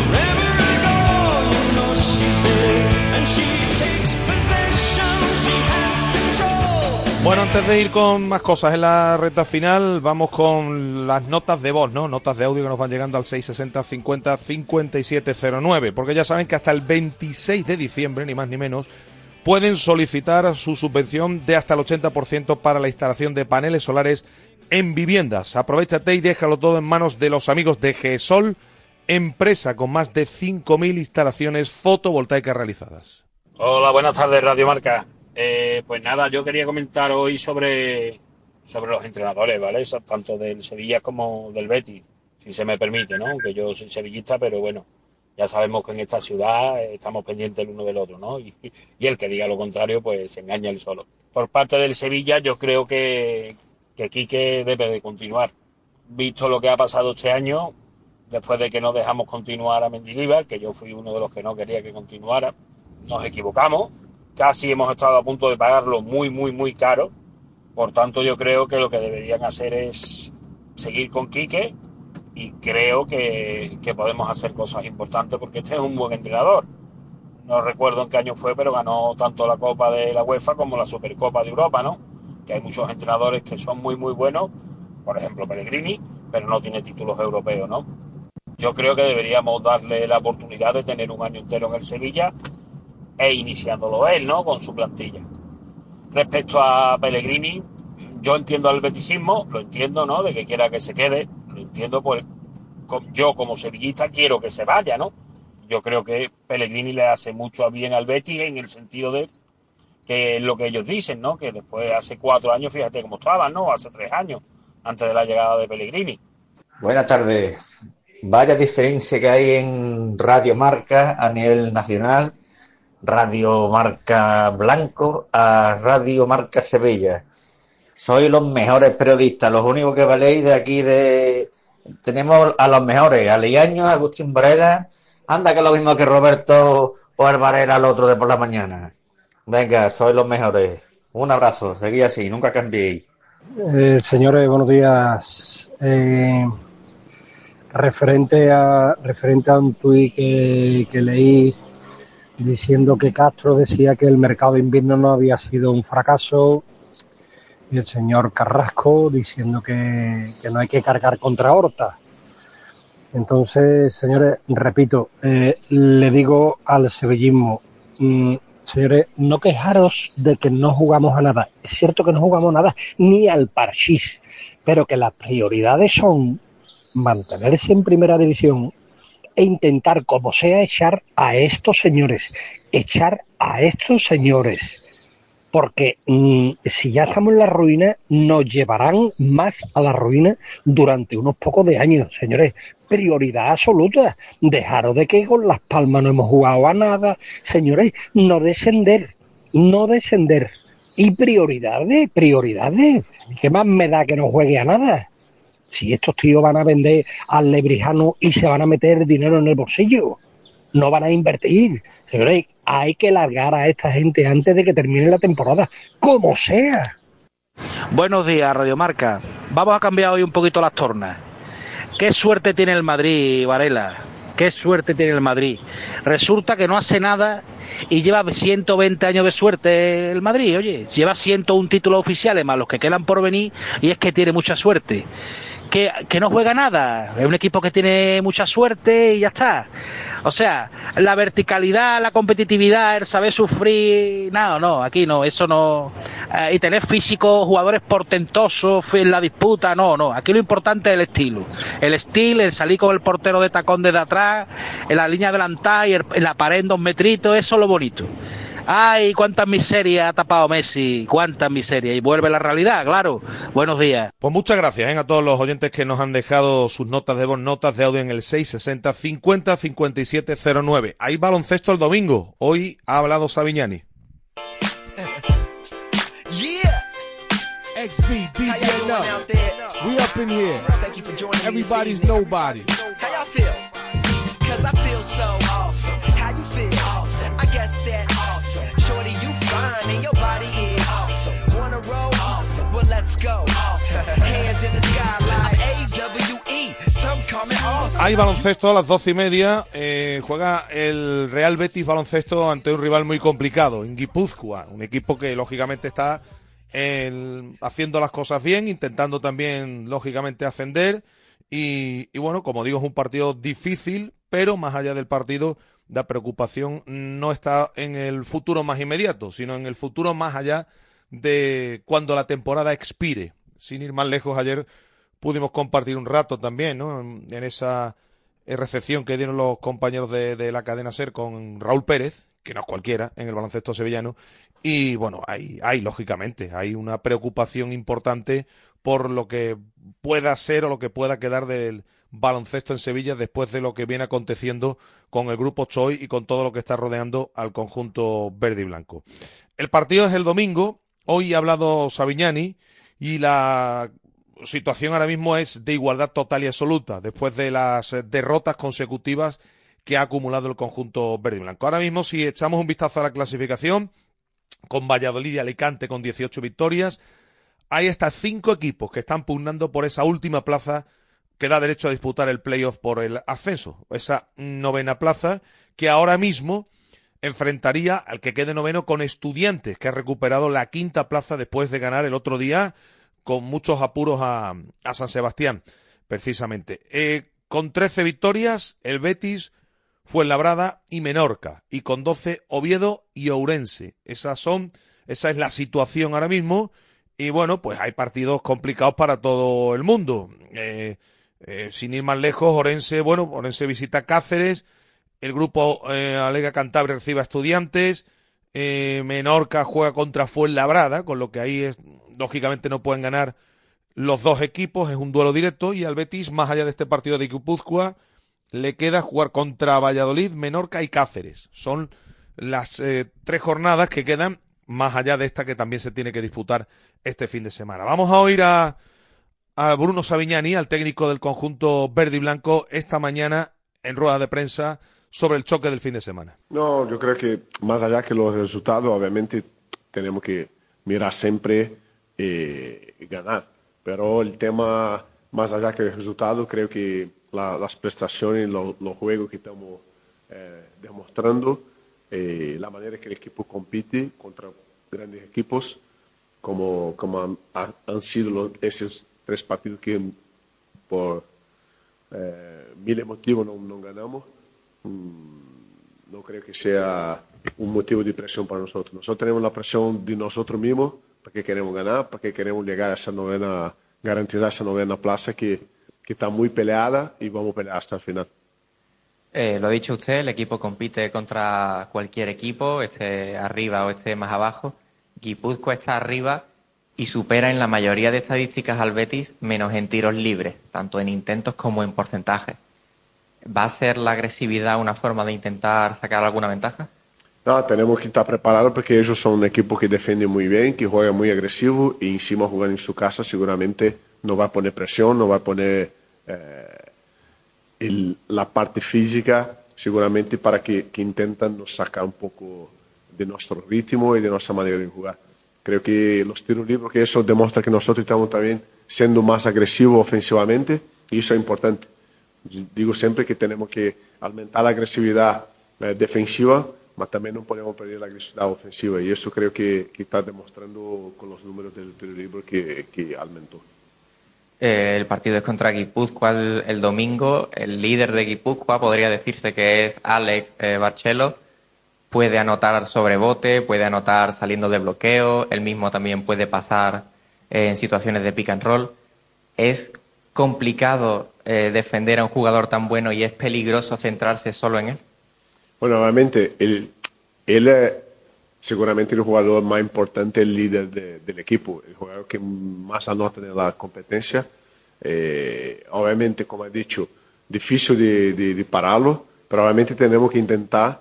Bueno, antes de ir con más cosas en la recta final, vamos con las notas de voz, ¿no? Notas de audio que nos van llegando al seis sesenta cincuenta cincuenta y siete cero nueve, porque ya saben que hasta el veintiséis de diciembre, ni más ni menos, pueden solicitar su subvención de hasta el ochenta por ciento para la instalación de paneles solares en viviendas. Aprovéchate y déjalo todo en manos de los amigos de GESOL, empresa con más de cinco mil instalaciones fotovoltaicas realizadas. Hola, buenas tardes, Radio Marca. Eh, pues nada, yo quería comentar hoy sobre, sobre los entrenadores, ¿vale? Tanto del Sevilla como del Betis, si se me permite, ¿no? Que yo soy sevillista, pero bueno, ya sabemos que en esta ciudad estamos pendientes el uno del otro, ¿no? Y, y el que diga lo contrario, pues se engaña él solo. Por parte del Sevilla, yo creo que, que Quique debe de continuar. Visto lo que ha pasado este año, después de que no dejamos continuar a Mendilibar, que yo fui uno de los que no quería que continuara, nos equivocamos. Casi hemos estado a punto de pagarlo muy, muy, muy caro. Por tanto, yo creo que lo que deberían hacer es seguir con Quique y creo que, que podemos hacer cosas importantes porque este es un buen entrenador. No recuerdo en qué año fue, pero ganó tanto la Copa de la UEFA como la Supercopa de Europa, ¿no? Que hay muchos entrenadores que son muy, muy buenos, por ejemplo Pellegrini, pero no tiene títulos europeos, ¿no? Yo creo que deberíamos darle la oportunidad de tener un año entero en el Sevilla e iniciándolo él, ¿no? Con su plantilla. Respecto a Pellegrini, yo entiendo al betisismo, lo entiendo, ¿no? De que quiera que se quede, lo entiendo, pues yo como sevillista quiero que se vaya, ¿no? Yo creo que Pellegrini le hace mucho bien al Betis en el sentido de que es lo que ellos dicen, ¿no? Que después hace cuatro años, fíjate cómo estaban, ¿no? Hace tres años, antes de la llegada de Pellegrini. Buenas tardes. Vaya diferencia que hay en Radio Marca a nivel nacional. Radio Marca Blanco a Radio Marca Sevilla. Sois los mejores periodistas, los únicos que valéis de aquí de... Tenemos a los mejores, a Liaño, a Agustín Varela, anda que es lo mismo que Roberto o el Varela al otro de por la mañana. Venga, sois los mejores. Un abrazo, seguid así, nunca cambiéis. Eh, señores, buenos días. Eh, referente a referente a un tuit que, que leí diciendo que Castro decía que el mercado de invierno no había sido un fracaso, y el señor Carrasco diciendo que, que no hay que cargar contra Horta. Entonces, señores, repito, eh, le digo al sevillismo, mmm, señores, no quejaros de que no jugamos a nada. Es cierto que no jugamos a nada, ni al parchís, pero que las prioridades son mantenerse en primera división e intentar, como sea, echar a estos señores, echar a estos señores, porque mmm, si ya estamos en la ruina, nos llevarán más a la ruina durante unos pocos de años, señores. Prioridad absoluta, dejaros de que con Las Palmas no hemos jugado a nada, señores, no descender, no descender, y prioridades, prioridades, ¿qué más me da que no juegue a nada? Si estos tíos van a vender al Lebrijano y se van a meter dinero en el bolsillo, no van a invertir. Señores, hay que largar a esta gente antes de que termine la temporada, como sea. Buenos días, Radio Marca. Vamos a cambiar hoy un poquito las tornas. Qué suerte tiene el Madrid, Varela. Qué suerte tiene el Madrid. Resulta que no hace nada y lleva ciento veinte años de suerte el Madrid, oye. Lleva ciento uno títulos oficiales más los que quedan por venir y es que tiene mucha suerte. Que, que no juega nada, es un equipo que tiene mucha suerte y ya está. O sea, la verticalidad, la competitividad, el saber sufrir, no, no, aquí no, eso no. Eh, y tener físico, jugadores portentosos en la disputa, no, no. Aquí lo importante es el estilo. El estilo, el salir con el portero de tacón desde atrás, en la línea adelantada y el, en la pared en dos metritos, eso es lo bonito. Ay, cuántas miserias ha tapado Messi, cuántas miserias, y vuelve la realidad, claro. Buenos días. Pues muchas gracias ¿eh? a todos los oyentes que nos han dejado sus notas de voz, notas de audio en el seis sesenta cincuenta cincuenta y siete cero nueve. Hay baloncesto el domingo, hoy ha hablado Savignani. X V, D J Nub, we up in here, everybody's nobody. How y'all feel? Cause I feel so awesome. How you feel? Awesome. I guess that's awesome. Shorty, you fine and your body is awesome. Wanna roll? Awesome. Well, let's go. Awesome. Hands in the sky like A W E. Some call me awesome. Hay baloncesto a las doce y media. Eh, juega el Real Betis Baloncesto ante un rival muy complicado, en Guipúzcoa. Un equipo que, lógicamente, está el, haciendo las cosas bien, intentando también, lógicamente, ascender. Y, y bueno, como digo, es un partido difícil, pero más allá del partido, la preocupación no está en el futuro más inmediato, sino en el futuro más allá de cuando la temporada expire. Sin ir más lejos, ayer pudimos compartir un rato también, ¿no?, en, en esa recepción que dieron los compañeros de, de la cadena SER con Raúl Pérez, que no es cualquiera, en el baloncesto sevillano. Y bueno, hay, hay lógicamente, hay una preocupación importante por lo que pueda ser o lo que pueda quedar del baloncesto en Sevilla después de lo que viene aconteciendo con el grupo Choi y con todo lo que está rodeando al conjunto verde y blanco. El partido es el domingo. Hoy ha hablado Savignani y la situación ahora mismo es de igualdad total y absoluta después de las derrotas consecutivas que ha acumulado el conjunto verde y blanco. Ahora mismo, si echamos un vistazo a la clasificación, con Valladolid y Alicante con dieciocho victorias, hay hasta cinco equipos que están pugnando por esa última plaza que da derecho a disputar el playoff por el ascenso, esa novena plaza que ahora mismo enfrentaría al que quede noveno con Estudiantes, que ha recuperado la quinta plaza después de ganar el otro día con muchos apuros a, a San Sebastián, precisamente. Eh, con trece victorias, el Betis, Fuenlabrada y Menorca, y con doce Oviedo y Ourense. Esas son, esa es la situación ahora mismo, y bueno, pues hay partidos complicados para todo el mundo. Eh, eh, sin ir más lejos, Ourense, bueno, Ourense visita Cáceres, el grupo eh, Alega Cantabria recibe a Estudiantes, eh, Menorca juega contra Fuenlabrada, con lo que ahí es, lógicamente no pueden ganar los dos equipos, es un duelo directo, y al Betis, más allá de este partido de Guipúzcoa, le queda jugar contra Valladolid, Menorca y Cáceres. Son las eh, tres jornadas que quedan, más allá de esta que también se tiene que disputar este fin de semana. Vamos a oír a, a Bruno Savignani, al técnico del conjunto verde y blanco, esta mañana en rueda de prensa sobre el choque del fin de semana. No, yo creo que más allá que los resultados, obviamente tenemos que mirar siempre eh, y ganar. Pero el tema, más allá que el resultado, creo que la, las prestaciones, los, los juegos que estamos eh, demostrando, eh, la manera que el equipo compite contra grandes equipos, como, como han, han sido los, esos tres partidos que por eh, mil motivos no, no ganamos. No creo que sea un motivo de presión para nosotros. Nosotros tenemos la presión de nosotros mismos, porque queremos ganar, porque queremos llegar a esa novena, garantizar esa novena plaza que, que está muy peleada y vamos a pelear hasta el final. Eh, lo ha dicho usted, el equipo compite contra cualquier equipo, esté arriba o esté más abajo. Guipúzcoa está arriba y supera en la mayoría de estadísticas al Betis, menos en tiros libres, tanto en intentos como en porcentaje. ¿Va a ser la agresividad una forma de intentar sacar alguna ventaja? No, tenemos que estar preparados porque ellos son un equipo que defiende muy bien, que juega muy agresivo y encima jugar en su casa seguramente no va a poner presión, no va a poner eh, el, la parte física seguramente para que, que intentan nos sacar un poco de nuestro ritmo y de nuestra manera de jugar. Creo que los tiros libres, que eso demuestra que nosotros estamos también siendo más agresivos ofensivamente y eso es importante. Digo siempre que tenemos que aumentar la agresividad eh, defensiva, pero también no podemos perder la agresividad ofensiva. Y eso creo que, que está demostrando con los números del tiro libre que, que aumentó. Eh, el partido es contra Guipúzcoa el, el domingo. El líder de Guipúzcoa podría decirse que es Alex eh, Barcelo. Puede anotar sobre bote, puede anotar saliendo de bloqueo. Él mismo también puede pasar eh, en situaciones de pick and roll. Es complicado eh, defender a un jugador tan bueno y es peligroso centrarse solo en él. Bueno, obviamente, él, él es seguramente el jugador más importante, el líder de, del equipo, el jugador que más anota en la competencia. Eh, obviamente, como he dicho, difícil de, de, de pararlo, pero obviamente tenemos que intentar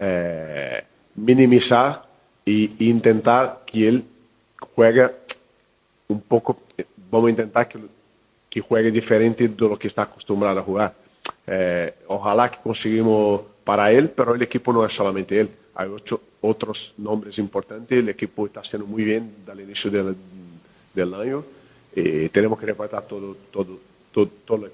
eh, minimizar e intentar que él juegue un poco, vamos a intentar que, que juegue diferente de lo que está acostumbrado a jugar. Eh, ojalá que conseguimos para él, pero el equipo no es solamente él. Hay ocho, otros nombres importantes. El equipo está haciendo muy bien desde el inicio del, del año. Eh, tenemos que repartir todo, todo, todo, todo el equipo.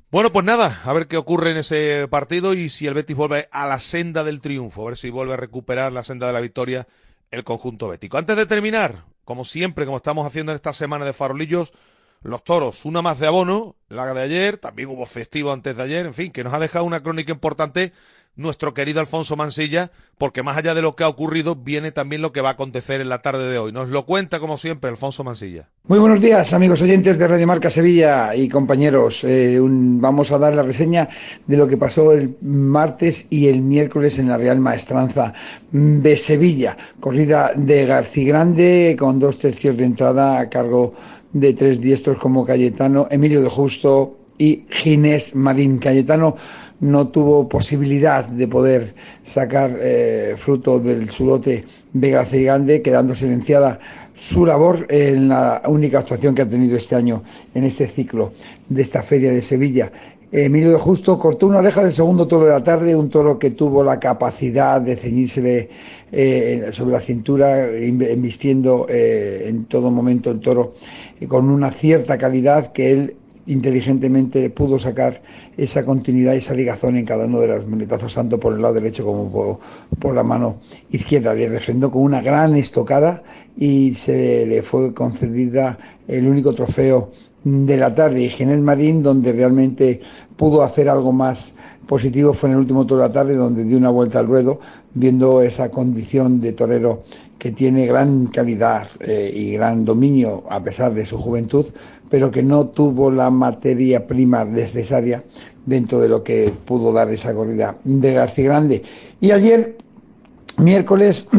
Bueno, pues nada, a ver qué ocurre en ese partido y si el Betis vuelve a la senda del triunfo, a ver si vuelve a recuperar la senda de la victoria el conjunto bético. Antes de terminar, como siempre, como estamos haciendo en esta semana de farolillos, los toros, una más de abono, la de ayer, también hubo festivo antes de ayer, en fin, que nos ha dejado una crónica importante nuestro querido Alfonso Mansilla, porque más allá de lo que ha ocurrido, viene también lo que va a acontecer en la tarde de hoy. Nos lo cuenta, como siempre, Alfonso Mansilla. Muy buenos días, amigos oyentes de Radio Marca Sevilla y compañeros. Eh, un, vamos a dar la reseña de lo que pasó el martes y el miércoles en la Real Maestranza de Sevilla. Corrida de Garcigrande con dos tercios de entrada a cargo de tres diestros como Cayetano, Emilio de Justo y Ginés Marín. Cayetano no tuvo posibilidad de poder sacar eh, fruto del su lote de Garcigrande, quedando silenciada su labor en la única actuación que ha tenido este año en este ciclo de esta feria de Sevilla. Emilio de Justo cortó una oreja del segundo toro de la tarde, un toro que tuvo la capacidad de ceñírsele eh, sobre la cintura, embistiendo eh, en todo momento el toro eh, con una cierta calidad que él inteligentemente pudo sacar esa continuidad y esa ligazón en cada uno de los muletazos, tanto por el lado derecho como por, por la mano izquierda. Le refrendó con una gran estocada y se le fue concedida el único trofeo de la tarde. Y Ginés Marín, donde realmente pudo hacer algo más positivo, fue en el último toro de la tarde, donde dio una vuelta al ruedo, viendo esa condición de torero que tiene gran calidad eh, y gran dominio a pesar de su juventud, pero que no tuvo la materia prima necesaria dentro de lo que pudo dar esa corrida de Garcigrande. Y ayer, miércoles,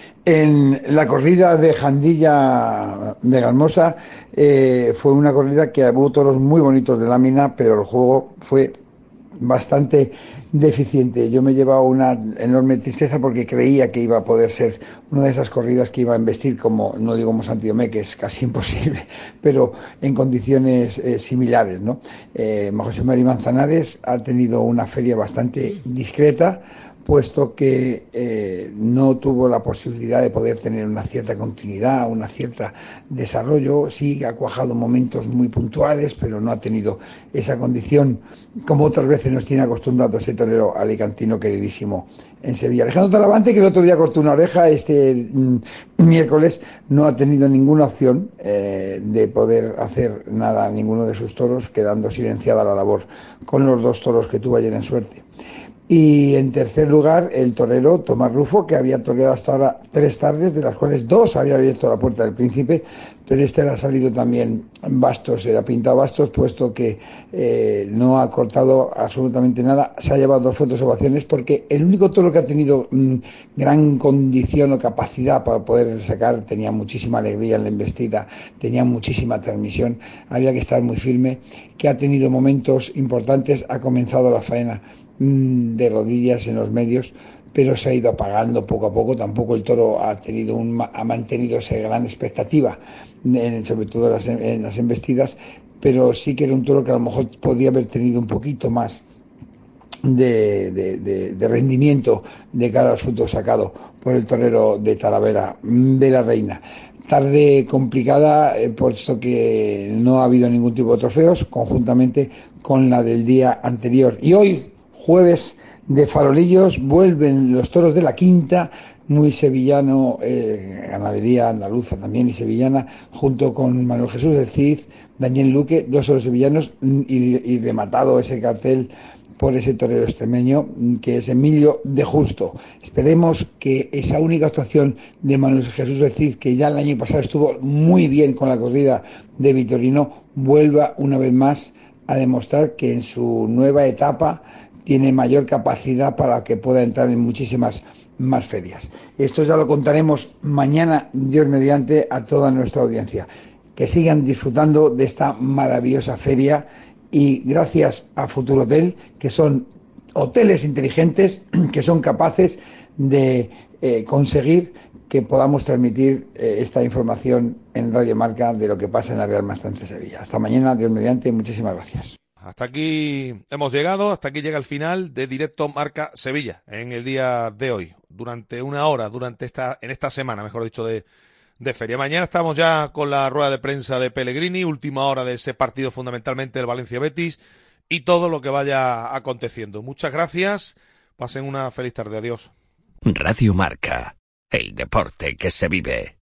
en la corrida de Jandilla de Galmosa, eh, fue una corrida que hubo toros muy bonitos de lámina, pero el juego fue bastante deficiente. Yo me he llevado una enorme tristeza porque creía que iba a poder ser una de esas corridas que iba a embestir como, no digo como Santiomé, que es casi imposible, pero en condiciones eh, similares, ¿no? Eh, José María Manzanares ha tenido una feria bastante discreta, puesto que eh, no tuvo la posibilidad de poder tener una cierta continuidad, una cierta desarrollo. Sí ha cuajado momentos muy puntuales, pero no ha tenido esa condición como otras veces nos tiene acostumbrado ese torero alicantino queridísimo en Sevilla. Alejandro Talavante, que el otro día cortó una oreja, este mm, miércoles no ha tenido ninguna opción eh, de poder hacer nada a ninguno de sus toros, quedando silenciada la labor con los dos toros que tuvo ayer en suerte. Y en tercer lugar, el torero Tomás Rufo, que había toreado hasta ahora tres tardes, de las cuales dos había abierto la Puerta del Príncipe, pero este le ha salido también bastos, se le ha pintado bastos, puesto que eh, no ha cortado absolutamente nada. Se ha llevado dos fotos ovaciones, porque el único toro que ha tenido mmm, gran condición o capacidad para poder sacar, tenía muchísima alegría en la embestida, tenía muchísima transmisión, había que estar muy firme, que ha tenido momentos importantes, ha comenzado la faena de rodillas en los medios, pero se ha ido apagando poco a poco. Tampoco el toro ha tenido un, ha mantenido esa gran expectativa, en, sobre todo en las, en las embestidas, pero sí que era un toro que a lo mejor podía haber tenido un poquito más de, de, de, de rendimiento de cara al fruto sacado por el torero de Talavera de la Reina. Tarde complicada, eh, puesto que no ha habido ningún tipo de trofeos, conjuntamente con la del día anterior. Y hoy, jueves de farolillos, vuelven los toros de la Quinta, muy sevillano, eh, ganadería andaluza también y sevillana, junto con Manuel Jesús del Cid, Daniel Luque, dos toros sevillanos, y, y rematado ese cartel por ese torero extremeño que es Emilio de Justo. Esperemos que esa única actuación de Manuel Jesús del Cid, que ya el año pasado estuvo muy bien con la corrida de Vitorino, vuelva una vez más a demostrar que en su nueva etapa tiene mayor capacidad para que pueda entrar en muchísimas más ferias. Esto ya lo contaremos mañana, Dios mediante, a toda nuestra audiencia. Que sigan disfrutando de esta maravillosa feria, y gracias a Futurotel, que son hoteles inteligentes que son capaces de eh, conseguir que podamos transmitir eh, esta información en Radio Marca de lo que pasa en la Real Maestranza Sevilla. Hasta mañana, Dios mediante, muchísimas gracias. Hasta aquí hemos llegado, hasta aquí llega el final de Directo Marca Sevilla en el día de hoy, durante una hora, durante esta, en esta semana, mejor dicho, de, de feria. Mañana estamos ya con la rueda de prensa de Pellegrini, última hora de ese partido fundamentalmente del Valencia Betis, y todo lo que vaya aconteciendo. Muchas gracias, pasen una feliz tarde, adiós. Radio Marca, el deporte que se vive.